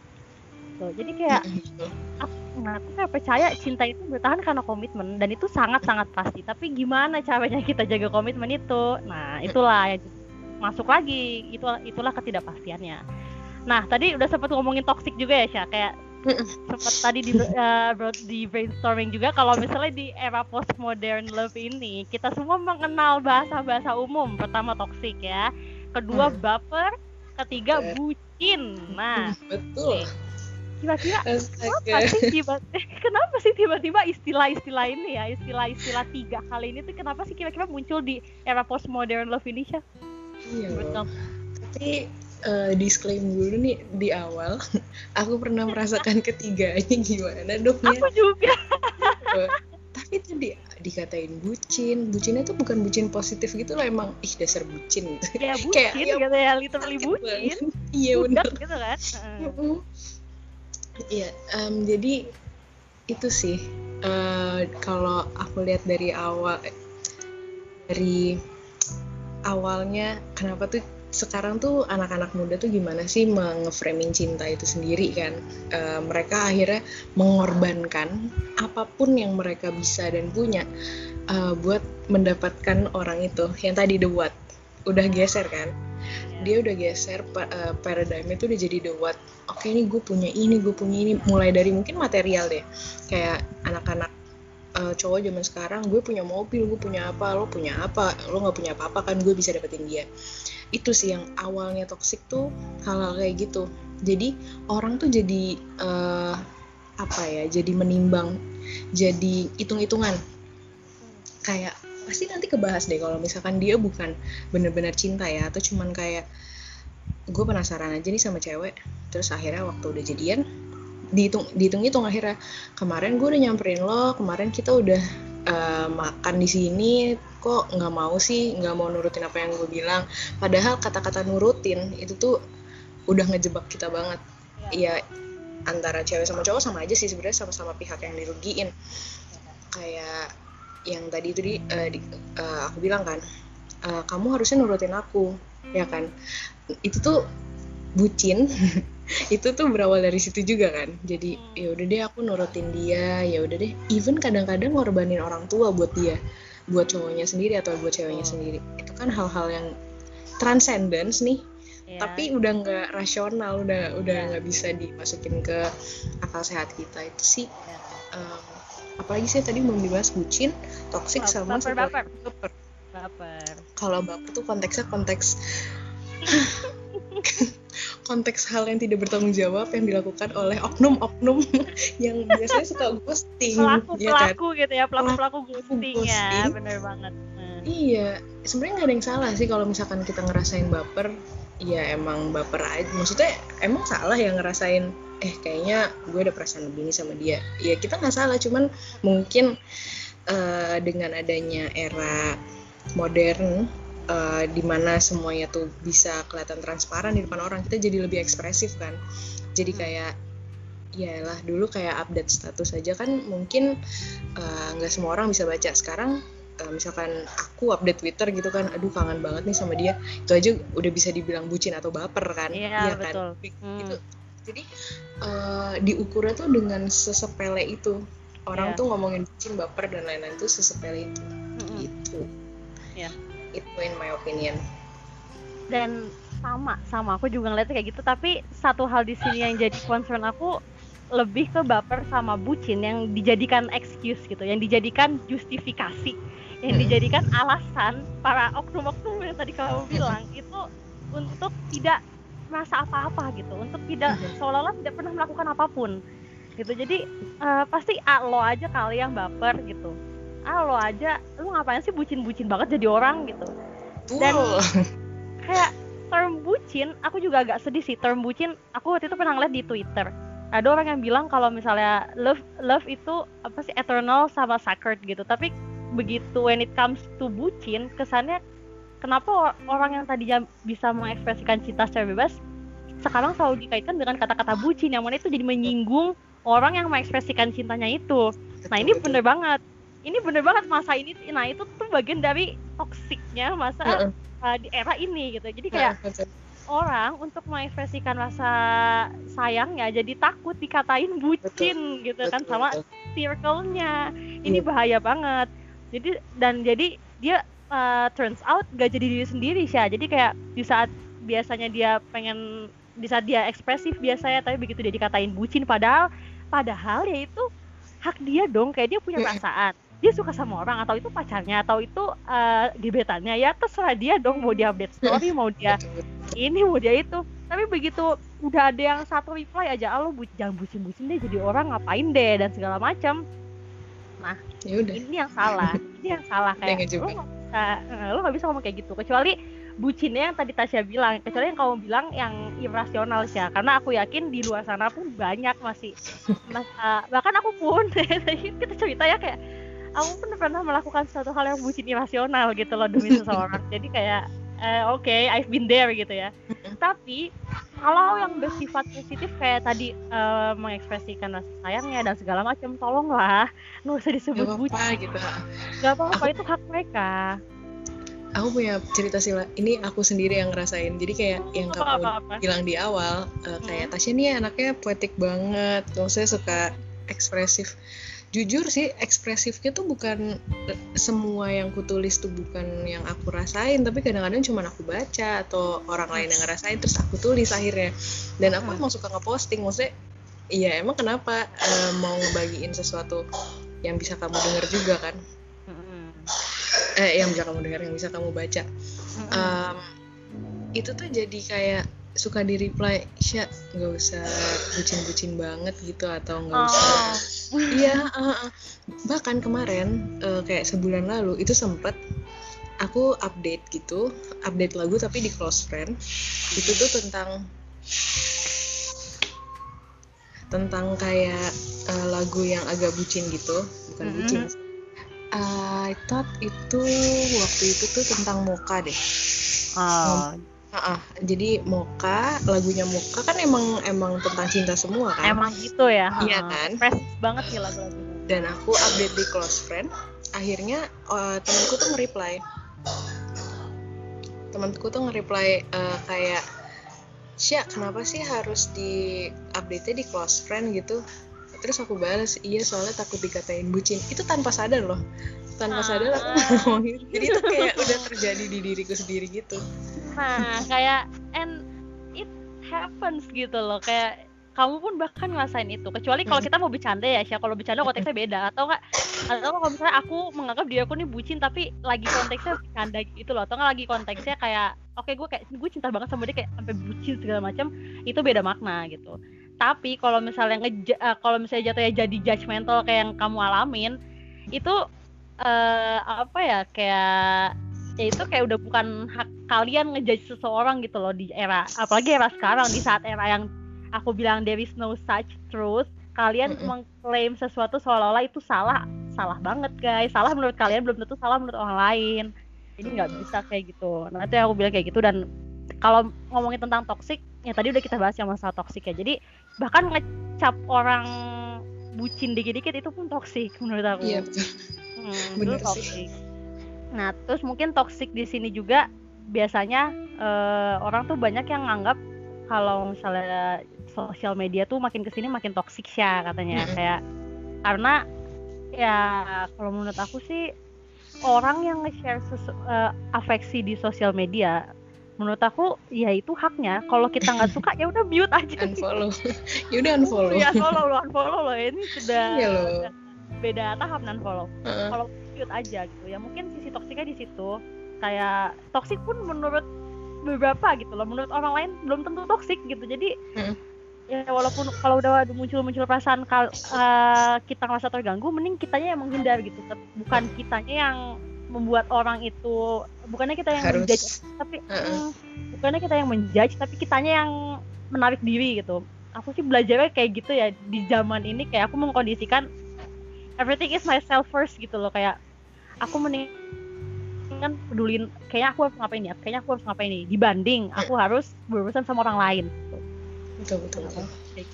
[SPEAKER 1] tuh jadi kayak nah, aku kayak percaya cinta itu bertahan karena komitmen dan itu sangat-sangat pasti tapi gimana caranya kita jaga komitmen itu nah itulah yang masuk lagi itu itulah ketidakpastiannya. Nah tadi udah sempat ngomongin toxic juga ya Syah kayak sempat tadi di, uh, di brainstorming juga kalau misalnya di era postmodern love ini kita semua mengenal bahasa-bahasa umum pertama toxic ya kedua hmm. baper ketiga bucin. Nah
[SPEAKER 2] betul.
[SPEAKER 1] Kira-kira kenapa sih tiba kenapa sih tiba-tiba istilah-istilah ini ya istilah-istilah tiga kali ini tuh kenapa sih kira-kira muncul di era postmodern love ini Syah?
[SPEAKER 2] Iya loh. Tapi uh, disclaimer dulu nih di awal aku pernah merasakan ketiganya gimana dong ya?
[SPEAKER 1] Aku juga.
[SPEAKER 2] uh, tapi tadi dikatain bucin, bucinnya tuh bukan bucin positif gitu loh emang ih dasar bucin gitu.
[SPEAKER 1] Ya bucin kayak gitu ya literally bucin.
[SPEAKER 2] Iya benar.
[SPEAKER 1] Gitu kan?
[SPEAKER 2] Uh. Iya, um, jadi itu sih uh, kalau aku lihat dari awal dari awalnya kenapa tuh sekarang tuh anak-anak muda tuh gimana sih menge-framing cinta itu sendiri kan uh, mereka akhirnya mengorbankan apapun yang mereka bisa dan punya uh, buat mendapatkan orang itu yang tadi the what udah geser kan dia udah geser uh, paradigm itu udah jadi the what oke okay, nih gue punya ini gue punya ini mulai dari mungkin material deh kayak anak-anak uh, cowok zaman sekarang gue punya mobil gue punya apa lo punya apa lo nggak punya apa-apa kan gue bisa dapetin dia itu sih yang awalnya toksik tuh hal-hal kayak gitu jadi orang tuh jadi uh, apa ya jadi menimbang jadi hitung-hitungan kayak pasti nanti kebahas deh kalau misalkan dia bukan benar-benar cinta ya atau cuman kayak gue penasaran aja nih sama cewek terus akhirnya waktu udah jadian dihitung dihitung-hitung akhirnya kemarin gue udah nyamperin lo kemarin kita udah uh, makan di sini kok nggak mau sih nggak mau nurutin apa yang gue bilang padahal kata-kata nurutin itu tuh udah ngejebak kita banget ya, ya antara cewek sama cowok sama aja sih sebenarnya sama-sama pihak yang dirugiin kayak yang tadi itu di, uh, di uh, aku bilang kan uh, kamu harusnya nurutin aku ya kan itu tuh bucin itu tuh berawal dari situ juga kan jadi ya udah deh aku nurutin dia ya udah deh even kadang-kadang ngorbanin orang tua buat dia buat cowoknya sendiri atau buat ceweknya sendiri itu kan hal-hal yang transcendence nih yeah. Tapi udah nggak rasional udah udah nggak yeah. bisa dimasukin ke akal sehat kita itu sih yeah. um, apalagi sih tadi belum dibahas bucin toksik sama
[SPEAKER 1] baper baper
[SPEAKER 2] baper
[SPEAKER 1] baper
[SPEAKER 2] kalau baper tuh konteksnya konteks konteks hal yang tidak bertanggung jawab yang dilakukan oleh oknum-oknum yang biasanya suka ghosting
[SPEAKER 1] pelaku-pelaku ya kan? Gitu ya pelaku-pelaku ghosting,
[SPEAKER 2] ghosting
[SPEAKER 1] ya benar banget hmm.
[SPEAKER 2] Iya sebenarnya nggak ada yang salah sih kalau misalkan kita ngerasain baper ya emang baper aja maksudnya emang salah ya ngerasain eh kayaknya gue ada perasaan lebih nih sama dia ya kita nggak salah cuman mungkin uh, dengan adanya era modern uh, dimana semuanya tuh bisa kelihatan transparan di depan orang kita jadi lebih ekspresif kan jadi kayak ya lah dulu kayak update status aja kan mungkin nggak uh, semua orang bisa baca sekarang uh, misalkan aku update Twitter gitu kan aduh kangen banget nih sama dia itu aja udah bisa dibilang bucin atau baper kan
[SPEAKER 1] iya
[SPEAKER 2] kan
[SPEAKER 1] betul. Hmm.
[SPEAKER 2] Gitu jadi uh, diukurnya tuh dengan sesepele itu orang
[SPEAKER 1] yeah.
[SPEAKER 2] tuh ngomongin bucin, baper dan lain-lain tuh sesepele itu.
[SPEAKER 1] Mm-mm.
[SPEAKER 2] Gitu.
[SPEAKER 1] Yeah.
[SPEAKER 2] Itu in my opinion.
[SPEAKER 1] Dan sama sama aku juga ngeliatnya kayak gitu, tapi satu hal di sini yang jadi concern aku lebih ke baper sama bucin yang dijadikan excuse gitu, yang dijadikan justifikasi, yang
[SPEAKER 2] Mm-mm.
[SPEAKER 1] dijadikan alasan para oknum-oknum yang tadi kamu bilang itu untuk tidak merasa apa-apa gitu, untuk tidak seolah-olah tidak pernah melakukan apapun gitu. Jadi uh, pasti ah, lo aja kali yang baper gitu, ah lo aja, lu ngapain sih bucin-bucin banget jadi orang gitu. Dan kayak term bucin, aku juga agak sedih sih term bucin. Aku waktu itu pernah ngeliat di Twitter, ada orang yang bilang kalau misalnya love love itu apa sih, eternal sama sacred gitu. Tapi begitu when it comes to bucin, kesannya kenapa orang yang tadinya bisa mengekspresikan cinta secara bebas sekarang selalu dikaitkan dengan kata-kata bucin, yang mana itu jadi menyinggung orang yang mengekspresikan cintanya itu. Nah ini bener banget, ini bener banget masa ini. Nah itu tuh bagian dari toksiknya masa uh, di era ini gitu. Jadi kayak orang untuk mengekspresikan rasa sayangnya jadi takut dikatain bucin, betul, gitu kan, betul, sama circle-nya. Ini yeah. bahaya banget. Jadi dan jadi dia uh, turns out gak jadi diri sendiri sih. Jadi kayak di saat biasanya dia pengen, di saat dia ekspresif biasanya, tapi begitu dia dikatain bucin, padahal padahal ya itu hak dia dong, kayak dia punya perasaan, dia suka sama orang, atau itu pacarnya, atau itu uh, gebetannya, ya terserah dia dong, mau dia update story, mau dia ini, mau dia itu. Tapi begitu udah ada yang satu reply aja, ah, lo bu- jangan bucin-bucin deh jadi orang, ngapain deh, dan segala macam. Nah, yaudah. Ini yang salah, ini yang salah, kayak lo nggak bisa, lo nggak bisa ngomong kayak gitu, kecuali bucinnya yang tadi Tasya bilang, kecuali yang kamu bilang yang irasional sih ya, karena aku yakin di luar sana pun banyak masih, mas, uh, bahkan aku pun kita cerita ya, kayak aku pun pernah melakukan suatu hal yang bucin irasional gitu loh demi seseorang. Jadi kayak uh, oke, okay, I've been there gitu ya. Tapi kalau yang bersifat positif kayak tadi uh, mengekspresikan rasa sayangnya dan segala macam, tolonglah nggak usah disebut
[SPEAKER 2] gak
[SPEAKER 1] bucin
[SPEAKER 2] apa-apa gitu.
[SPEAKER 1] Gak apa-apa, aku, itu hak mereka.
[SPEAKER 2] Aku punya cerita sih, ini aku sendiri yang ngerasain. Jadi kayak hmm, yang kamu apa, apa. bilang di awal, uh, kayak hmm. Tasya nih anaknya poetik banget, maksudnya suka ekspresif. Jujur sih, ekspresifnya tuh bukan semua yang kutulis tuh bukan yang aku rasain, tapi kadang-kadang cuma aku baca atau orang lain yang ngerasain terus aku tulis akhirnya. Dan aku hmm. emang suka ngeposting, maksudnya iya emang kenapa uh, mau ngebagiin sesuatu yang bisa kamu dengar juga kan. Eh, yang bisa kamu dengar, yang bisa kamu baca. Um, itu tuh jadi kayak suka di reply, Sya, nggak usah bucin-bucin banget gitu, atau nggak usah. Iya, uh, uh. bahkan kemarin uh, kayak sebulan lalu itu sempet aku update gitu, update lagu tapi di close friend. Itu tuh tentang tentang kayak uh, lagu yang agak bucin gitu, bukan mm-hmm. bucin. Uh, I thought itu waktu itu tuh tentang Mocha deh.
[SPEAKER 1] Oh.
[SPEAKER 2] Uh, uh, jadi Mocha, lagunya Mocha kan emang emang tentang cinta semua kan.
[SPEAKER 1] Emang gitu ya.
[SPEAKER 2] Iya kan.
[SPEAKER 1] Fresh banget sih lagu-lagunya.
[SPEAKER 2] Dan aku update di close friend, akhirnya uh, temanku tuh nge-reply. Temanku tuh nge-reply uh, kayak, Sya, kenapa sih harus di update-nya di close friend gitu? Terus aku balas, iya soalnya takut dikatain bucin. Itu tanpa sadar loh, tanpa ah. sadar aku ngomongin. Jadi itu kayak udah terjadi di diriku sendiri gitu.
[SPEAKER 1] Nah, kayak and it happens gitu loh, kayak kamu pun bahkan ngerasain itu. Kecuali kalau kita mau bercanda ya, Sya. Kalau bercanda konteksnya beda, atau nggak? Atau kalau misalnya aku menganggap dia aku nih bucin, tapi lagi konteksnya bercanda gitu loh, atau nggak lagi konteksnya kayak, oke okay, gue kayak gue cinta banget sama dia kayak sampai bucin segala macam, itu beda makna gitu. Tapi kalau misalnya nge- uh, kalau misalnya jatuhnya jadi judgmental kayak yang kamu alamin, itu uh, apa ya, kayak ya itu kayak udah bukan hak kalian ngejudge seseorang gitu loh di era, apalagi era sekarang, di saat era yang aku bilang there is no such truth, kalian mm-hmm. mengklaim sesuatu seolah-olah itu salah, salah banget guys, salah menurut kalian belum tentu salah menurut orang lain, jadi nggak bisa kayak gitu. Nah itu yang aku bilang kayak gitu. Dan kalau ngomongin tentang toxic, ya tadi udah kita bahas yang masalah toxic ya, jadi bahkan ngecap orang bucin dikit-dikit itu pun toxic menurut aku. Iya betul. Hmm, bener itu toxic. Nah terus mungkin toxic di sini juga biasanya uh, orang tuh banyak yang nganggap kalau misalnya sosial media tuh makin kesini makin toxic ya katanya, mm-hmm. kayak karena Ya kalau menurut aku sih orang yang nge-share sesu- eh, afeksi di sosial media, menurut aku ya itu haknya. Kalau kita nggak suka ya udah mute aja gitu.
[SPEAKER 2] Unfollow. Ya udah
[SPEAKER 1] Uh,
[SPEAKER 2] unfollow.
[SPEAKER 1] ya follow lo, unfollow lo. Ini sudah,
[SPEAKER 2] Iya loh.
[SPEAKER 1] udah beda tahap unfollow.
[SPEAKER 2] Heeh.
[SPEAKER 1] Kalau mute aja gitu. Ya mungkin sisi toksiknya di situ. Kayak toksik pun menurut beberapa gitu loh. Menurut orang lain belum tentu toksik gitu. Jadi
[SPEAKER 2] Heeh.
[SPEAKER 1] ya walaupun kalau udah muncul-muncul perasaan kal- uh, kita ngerasa terganggu, mending kitanya yang menghindar gitu. Bukan kitanya yang membuat orang itu, bukannya kita yang
[SPEAKER 2] Harus.
[SPEAKER 1] menjudge, tapi mm, bukannya kita yang menjudge, tapi kitanya yang menarik diri gitu. Aku sih belajarnya kayak gitu ya di zaman ini, kayak aku mengkondisikan everything is myself first gitu loh, kayak aku mendingan pedulin kayaknya aku harus ngapain ya, kayaknya aku harus ngapain nih, dibanding aku harus berurusan sama orang lain gitu.
[SPEAKER 2] Betul betul betul.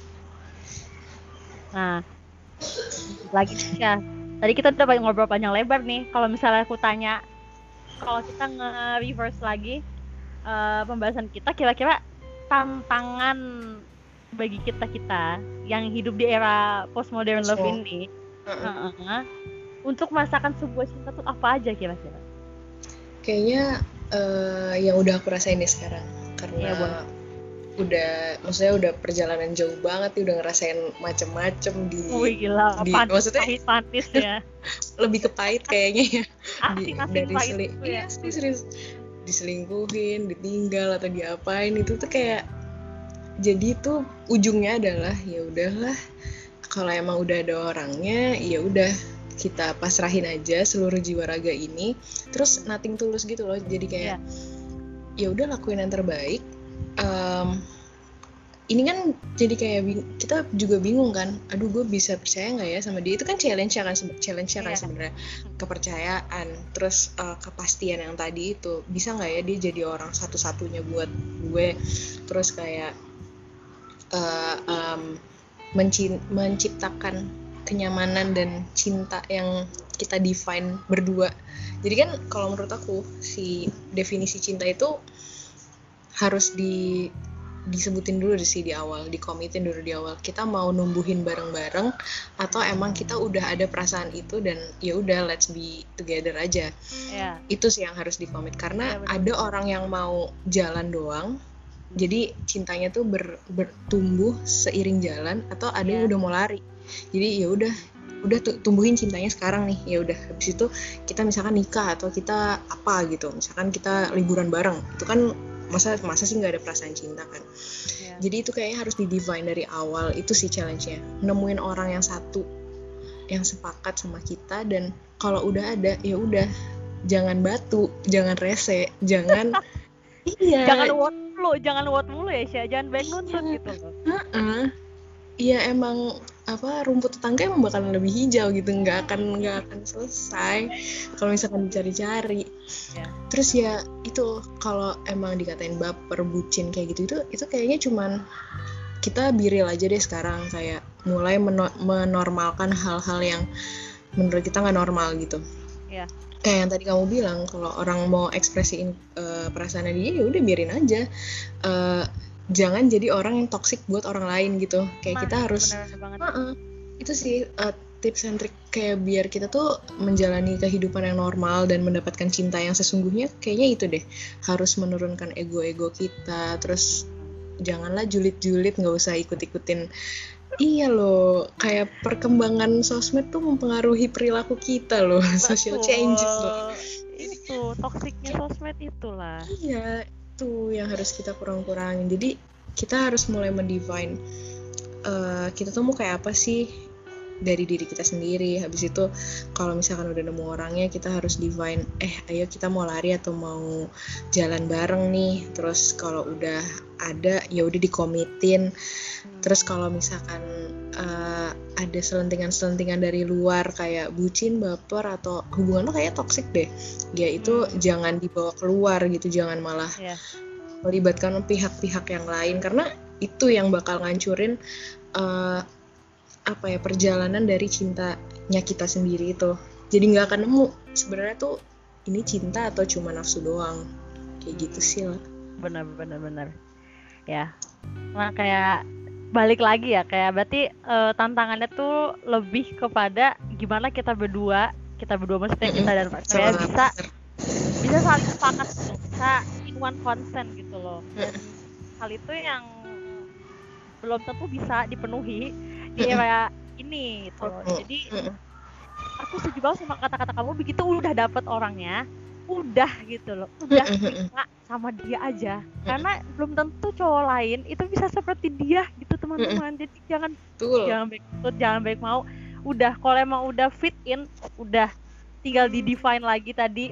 [SPEAKER 1] Nah, lagi ya. Tadi kita udah banyak ngobrol panjang lebar nih. Kalau misalnya aku tanya, kalau kita nge-reverse lagi uh, pembahasan kita, kira-kira tantangan bagi kita-kita yang hidup di era postmodern love
[SPEAKER 2] So,
[SPEAKER 1] ini,
[SPEAKER 2] uh-uh.
[SPEAKER 1] uh-uh, untuk merasakan sebuah cinta tuh apa aja kira-kira?
[SPEAKER 2] Kayaknya uh, yang udah aku rasain nih sekarang, karena
[SPEAKER 1] Ya,
[SPEAKER 2] udah, maksudnya udah perjalanan jauh banget nih, udah ngerasain macem-macem di,
[SPEAKER 1] wih gila,
[SPEAKER 2] di
[SPEAKER 1] panis,
[SPEAKER 2] maksudnya
[SPEAKER 1] pahit panis ya.
[SPEAKER 2] lebih ke pahit kayaknya ya. Di, dari
[SPEAKER 1] pahit
[SPEAKER 2] seling,
[SPEAKER 1] itu
[SPEAKER 2] iya
[SPEAKER 1] ya.
[SPEAKER 2] sih serius, diselingkuhin, ditinggal atau diapain itu tuh kayak, jadi tuh ujungnya adalah ya udahlah, kalau emang udah ada orangnya ya udah kita pasrahin aja seluruh jiwa raga ini, terus nothing tulus gitu loh. Jadi kayak ya udah lakuin yang terbaik. Um, ini kan jadi kayak bing- kita juga bingung kan, aduh gue bisa percaya nggak ya sama dia, itu kan challenge kan challenge kan
[SPEAKER 1] Iya.
[SPEAKER 2] sebenarnya, kepercayaan, terus uh, kepastian yang tadi itu, bisa nggak ya dia jadi orang satu-satunya buat gue, terus kayak uh, um, menci- menciptakan kenyamanan dan cinta yang kita define berdua. Jadi kan kalau menurut aku si definisi cinta itu harus di disebutin dulu sih di awal, dikomitin dulu di awal. Kita mau numbuhin bareng-bareng atau emang kita udah ada perasaan itu dan ya udah let's be together aja.
[SPEAKER 1] Yeah.
[SPEAKER 2] Itu sih yang harus dikomit, karena yeah, ada orang yang mau jalan doang. Jadi cintanya tuh ber, bertumbuh seiring jalan, atau ada yeah. yang udah mau lari. Jadi ya udah udah tumbuhin cintanya sekarang nih. Ya udah habis itu kita misalkan nikah atau kita apa gitu. Misalkan kita liburan bareng. Itu kan masa masa sih nggak ada perasaan cinta kan. Yeah. Jadi itu kayaknya harus di-define dari awal. Itu sih challenge-nya. Nemuin orang yang satu yang sepakat sama kita, dan kalau udah ada ya udah jangan batu, jangan rese, jangan iya.
[SPEAKER 1] Jangan what mulu, jangan what mulu ya, Syah. Jangan baik nuntut gitu loh.
[SPEAKER 2] Heeh. Iya emang apa, rumput tetangga emang bakalan lebih hijau gitu, nggak akan nggak akan selesai kalau misalkan dicari-cari. Ya. Terus ya itu kalau emang dikatain baper, bucin kayak gitu, itu itu kayaknya cuman kita biril aja deh sekarang, kayak mulai meno- menormalkan hal-hal yang menurut kita nggak normal gitu. Ya. Kayak yang tadi kamu bilang, kalau orang mau ekspresiin uh, perasaannya dia, ya udah biarin aja. Uh, jangan jadi orang yang toksik buat orang lain gitu. Kayak Mas, kita harus uh-uh, itu sih uh, tips and trick kayak biar kita tuh menjalani kehidupan yang normal dan mendapatkan cinta yang sesungguhnya. Kayaknya itu deh, harus menurunkan ego-ego kita. Terus janganlah julid-julid, nggak usah ikut-ikutin. Iya loh, kayak perkembangan sosmed tuh mempengaruhi perilaku kita loh. Betul. Social changes loh.
[SPEAKER 1] Itu toksiknya sosmed itulah.
[SPEAKER 2] Iya, itu yang harus kita kurang-kurangin. Jadi kita harus mulai mendefine uh, kita tuh mau kayak apa sih dari diri kita sendiri. Habis itu kalau misalkan udah nemu orangnya, kita harus define, eh ayo kita mau lari atau mau jalan bareng nih. Terus kalau udah ada ya udah dikomitin. Terus kalau misalkan uh, ada selentingan-selentingan dari luar kayak bucin, baper, atau hubungan lo kayak toksik deh, ya itu hmm. jangan dibawa keluar gitu, jangan malah yeah. melibatkan pihak-pihak yang lain, karena itu yang bakal ngancurin uh, apa ya perjalanan dari cintanya kita sendiri itu. Jadi nggak akan nemu sebenarnya tuh ini cinta atau cuma nafsu doang, kayak gitu sih lah.
[SPEAKER 1] Benar-benar benar. Ya, nah kayak balik lagi ya, kayak berarti uh, tantangannya tuh lebih kepada gimana kita berdua kita berdua maksudnya kita dan partnernya bisa bisa saling sepakat, bisa in one consent gitu loh. Dan hal itu yang belum tentu bisa dipenuhi di era ini gitu loh. Jadi aku setuju banget sama kata-kata kamu, begitu udah dapet orangnya, udah gitu loh, udah terima sama dia aja, karena belum tentu cowok lain itu bisa seperti dia gitu teman-teman. Jadi jangan Betul. jangan baik jangan baik mau, udah kalau emang udah fit in, udah tinggal di define lagi tadi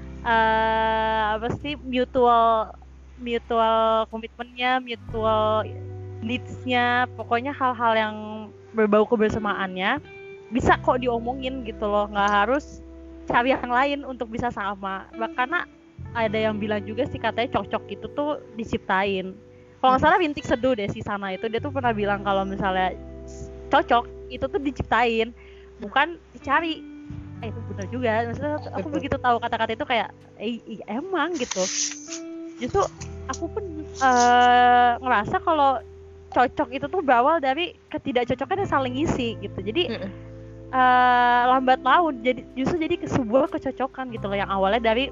[SPEAKER 1] uh, apa sih mutual mutual komitmennya, mutual needs-nya, pokoknya hal-hal yang berbau kebersamaannya bisa kok diomongin gitu loh, nggak harus cari yang lain untuk bisa sama. Karena ada yang bilang juga sih katanya cocok itu tuh diciptain. Kalau nggak salah Rintik Seduh deh si Sana itu, dia tuh pernah bilang kalau misalnya cocok itu tuh diciptain, bukan dicari. Eh itu benar juga. Maksudnya aku begitu tahu kata-kata itu kayak eh, eh, emang gitu. Justru aku pun uh, ngerasa kalau cocok itu tuh berawal dari ketidakcocokan yang saling isi gitu. Jadi uh, lambat laun jadi justru jadi sebuah kecocokan gitu loh, yang awalnya dari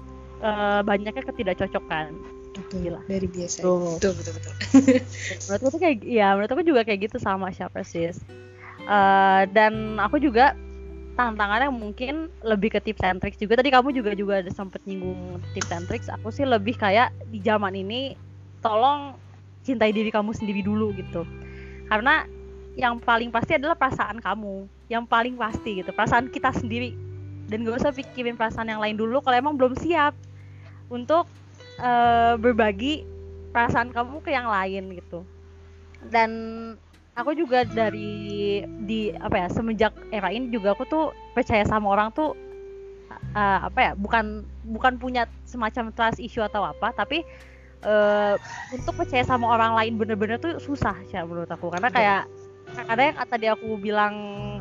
[SPEAKER 1] uh, banyaknya ketidakcocokan.
[SPEAKER 2] Betul, gila. Dari biasa.
[SPEAKER 1] Tuh.
[SPEAKER 2] Betul betul betul.
[SPEAKER 1] Menurut aku tuh kayak ya menurut aku juga kayak gitu sama siapa sih. Uh, dan aku juga tantangannya mungkin lebih ke tips and tricks juga. Tadi kamu juga juga ada sempet nyinggung tips and tricks. Aku sih lebih kayak di zaman ini tolong cintai diri kamu sendiri dulu gitu. Karena yang paling pasti adalah perasaan kamu, yang paling pasti gitu, perasaan kita sendiri. Dan gak usah pikirin perasaan yang lain dulu kalau emang belum siap untuk uh, berbagi perasaan kamu ke yang lain gitu. Dan aku juga dari di apa ya semenjak era ini juga aku tuh percaya sama orang tuh uh, apa ya bukan bukan punya semacam trust issue atau apa, tapi uh, untuk percaya sama orang lain bener-bener tuh susah sih menurut aku. Karena kayak kadang yang tadi aku bilang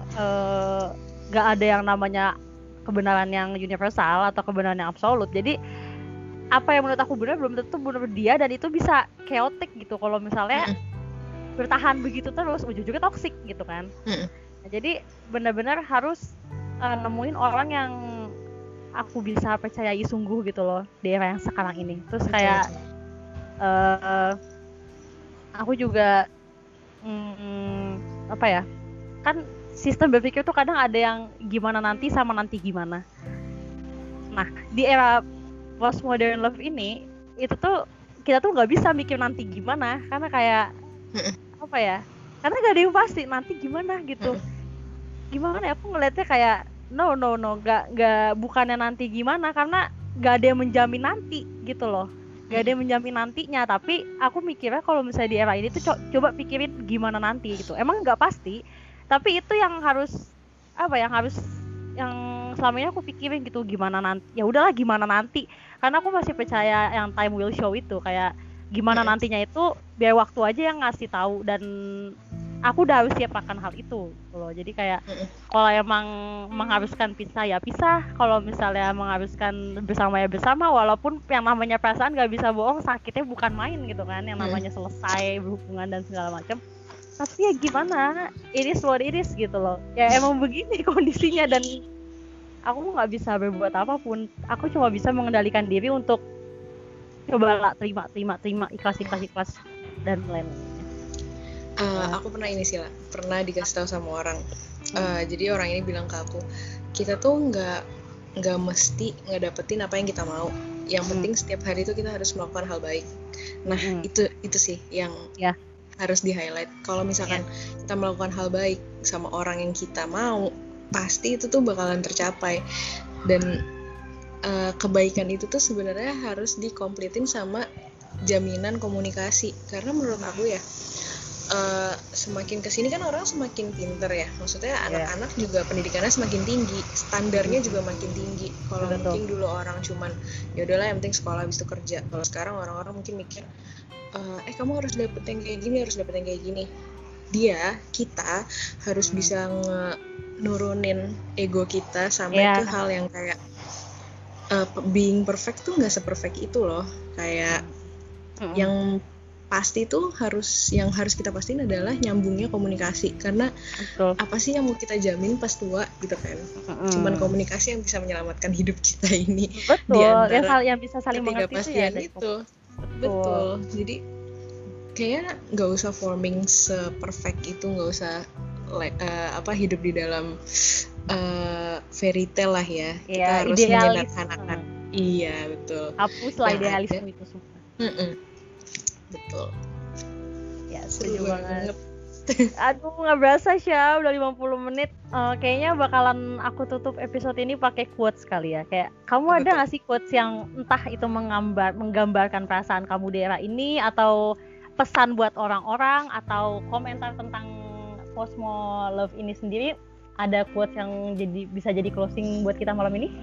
[SPEAKER 1] uh, gak ada yang namanya kebenaran yang universal atau kebenaran yang absolut. Jadi apa yang menurut aku benar belum tentu benar dia, dan itu bisa chaotic gitu kalau misalnya bertahan begitu terus, ujung-ujungnya toksik gitu kan. Nah, jadi benar-benar harus uh, nemuin orang yang aku bisa percayai sungguh gitu loh di era yang sekarang ini. Terus kayak uh, aku juga Hmm, apa ya, kan sistem berpikir tuh kadang ada yang gimana nanti sama nanti gimana. Nah di era postmodern love ini itu tuh kita tuh nggak bisa mikir nanti gimana, karena kayak apa ya, karena gak ada yang pasti nanti gimana gitu. Gimana ya, aku ngeliatnya kayak no no no gak, gak bukannya nanti gimana, karena gak ada yang menjamin nanti gitu loh. Gak ada yang menjamin nantinya, tapi aku mikirnya kalau misalnya di era ini tuh co- coba pikirin gimana nanti gitu. Emang nggak pasti, tapi itu yang harus apa yang harus yang selama ini aku pikirin gitu, gimana nanti. Ya udahlah gimana nanti, karena aku masih percaya yang time will show itu, kayak gimana nantinya itu biar waktu aja yang ngasih tahu, dan aku udah harus siap akan hal itu loh. Jadi kayak kalau emang mengharuskan pisah ya pisah, kalau misalnya mengharuskan bersama ya bersama, walaupun yang namanya perasaan gak bisa bohong, sakitnya bukan main gitu kan, yang namanya selesai berhubungan dan segala macam. Tapi ya gimana, it is what it is gitu loh, ya emang begini kondisinya, dan aku nggak bisa berbuat apapun. Aku cuma bisa mengendalikan diri untuk coba lah terima terima terima ikhlas ikhlas ikhlas dan lain-lain.
[SPEAKER 2] Uh, aku pernah ini sih lah, pernah dikasih tahu sama orang. Uh, hmm. Jadi orang ini bilang ke aku, kita tuh nggak nggak mesti ngedapetin apa yang kita mau. Yang hmm. penting setiap hari itu kita harus melakukan hal baik. Nah hmm. itu itu sih yang yeah. harus di highlight. Kalau misalkan yeah. kita melakukan hal baik sama orang yang kita mau, pasti itu tuh bakalan tercapai. Dan uh, kebaikan itu tuh sebenarnya harus dikompletin sama jaminan komunikasi. Karena menurut aku ya, Uh, semakin kesini kan orang semakin pinter ya, maksudnya yeah. anak-anak juga pendidikannya semakin tinggi, standarnya juga makin tinggi. Kalau mungkin dulu orang cuman ya udahlah yang penting sekolah habis itu kerja. Kalau sekarang orang-orang mungkin mikir uh, eh kamu harus dapet yang kayak gini, harus dapet yang kayak gini. Dia kita harus bisa nurunin ego kita sampai yeah. ke hal yang kayak uh, being perfect tuh nggak seperfect itu loh, kayak mm-hmm. yang pasti tuh harus yang harus kita pastiin adalah nyambungnya komunikasi, karena
[SPEAKER 1] Betul.
[SPEAKER 2] apa sih yang mau kita jamin pas tua gitu kan.
[SPEAKER 1] Mm-mm.
[SPEAKER 2] Cuman komunikasi yang bisa menyelamatkan hidup kita ini.
[SPEAKER 1] Betul,
[SPEAKER 2] Di
[SPEAKER 1] yang,
[SPEAKER 2] antara
[SPEAKER 1] sal- yang bisa saling mengerti itu ya
[SPEAKER 2] ketidakpastian
[SPEAKER 1] dari
[SPEAKER 2] itu.
[SPEAKER 1] Betul.
[SPEAKER 2] Betul. Jadi kayaknya nggak usah forming se-perfect itu, nggak usah like, uh, apa hidup di dalam uh, fairy tale lah ya. Kita
[SPEAKER 1] Iya,
[SPEAKER 2] harus
[SPEAKER 1] idealis.
[SPEAKER 2] menyederhanakan.
[SPEAKER 1] Hmm.
[SPEAKER 2] Iya betul.
[SPEAKER 1] Hapuslah
[SPEAKER 2] Yang
[SPEAKER 1] idealisme
[SPEAKER 2] ada-
[SPEAKER 1] itu semua.
[SPEAKER 2] Mm-mm. Betul.
[SPEAKER 1] Ya,
[SPEAKER 2] Seru
[SPEAKER 1] setuju banget.
[SPEAKER 2] banget.
[SPEAKER 1] Aduh, nggak berasa Syah, udah lima puluh menit. Eh, kayaknya bakalan aku tutup episode ini pakai quotes kali ya. Kayak kamu
[SPEAKER 2] Apa
[SPEAKER 1] ada
[SPEAKER 2] tuh?
[SPEAKER 1] nggak sih quotes yang entah itu menggambar menggambarkan perasaan kamu di era ini, atau pesan buat orang-orang, atau komentar tentang Posmo Love ini sendiri? Ada quotes yang jadi bisa jadi closing buat kita malam ini?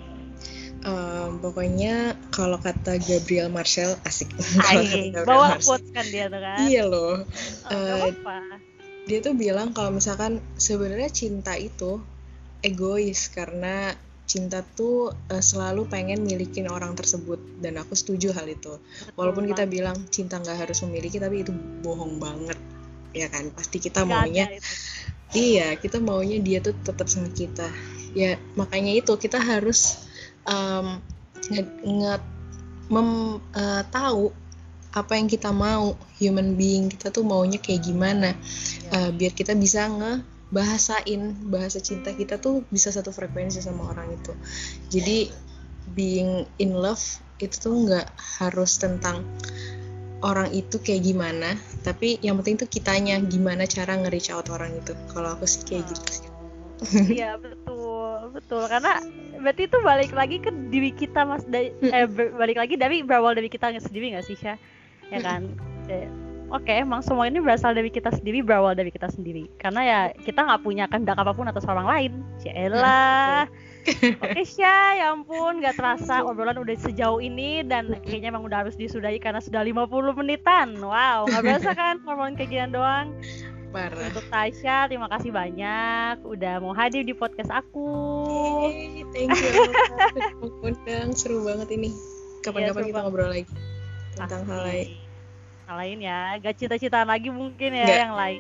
[SPEAKER 2] Um, pokoknya kalau kata Gabriel Marcel asik. Kalau kata
[SPEAKER 1] Ay,
[SPEAKER 2] Gabriel
[SPEAKER 1] bawa
[SPEAKER 2] Marcel.
[SPEAKER 1] quotes kan dia tuh kan.
[SPEAKER 2] Iya loh.
[SPEAKER 1] Oh, nggak
[SPEAKER 2] Eh,
[SPEAKER 1] apa-apa.
[SPEAKER 2] dia tuh bilang kalau misalkan sebenarnya cinta itu egois, karena cinta tuh eh, selalu pengen milikin orang tersebut, dan aku setuju hal itu. Walaupun kita
[SPEAKER 1] banget.
[SPEAKER 2] bilang cinta nggak harus memiliki, tapi itu bohong banget, ya kan? Pasti kita
[SPEAKER 1] Nggak
[SPEAKER 2] maunya,
[SPEAKER 1] ada itu.
[SPEAKER 2] iya kita maunya dia tuh tetap sama kita. Ya makanya itu kita harus um, nge, nge- mem, eh, tahu apa yang kita mau, human being kita tuh maunya kayak gimana. Uh, biar kita bisa ngebahasain bahasa cinta kita tuh bisa satu frekuensi sama orang itu. Jadi being in love itu tuh nggak harus tentang orang itu kayak gimana, tapi yang penting tuh kitanya gimana cara nge-reach out orang itu. Kalau aku sih kayak gitu sih.
[SPEAKER 1] Iya betul betul, karena berarti itu balik lagi ke diri kita mas dari eh, ber- balik lagi dari berawal dari kita sendiri nggak sih Syah, ya kan? Eh, Oke, emang semua ini berasal dari kita sendiri, berawal dari kita sendiri. Karena ya kita nggak punya kehendak apapun atas orang lain. Yaelah. Oke Syah, ya ampun, nggak terasa obrolan udah sejauh ini, dan kayaknya emang udah harus disudahi karena sudah lima puluh menitan. Wow, nggak berasa kan ngomongin kayak gini doang.
[SPEAKER 2] Parah.
[SPEAKER 1] Untuk Tasya, terima kasih banyak udah mau hadir di podcast aku.
[SPEAKER 2] Hey, thank you udah mengundang, seru banget ini. Kapan-kapan
[SPEAKER 1] Iya, seru
[SPEAKER 2] kita
[SPEAKER 1] banget.
[SPEAKER 2] ngobrol lagi tentang hal lain.
[SPEAKER 1] Hal lain ya, gak cita-citaan lagi mungkin ya.
[SPEAKER 2] Nggak.
[SPEAKER 1] Yang lain.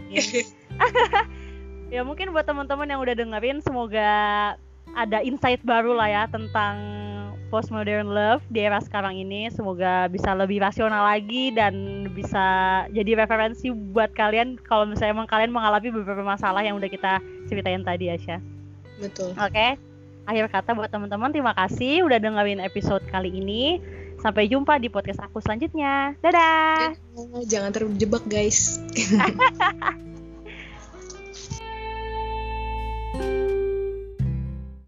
[SPEAKER 1] Ya mungkin buat teman-teman yang udah dengerin, semoga ada insight baru lah ya tentang postmodern love di era sekarang ini. Semoga bisa lebih rasional lagi dan bisa jadi referensi buat kalian kalau misalnya emang kalian mengalami beberapa masalah yang udah kita ceritain tadi ya Syah.
[SPEAKER 2] Betul.
[SPEAKER 1] Oke, akhir kata buat teman-teman, terima kasih udah dengerin episode kali ini. Sampai jumpa di podcast aku selanjutnya. Dadah.
[SPEAKER 2] Jangan terjebak guys.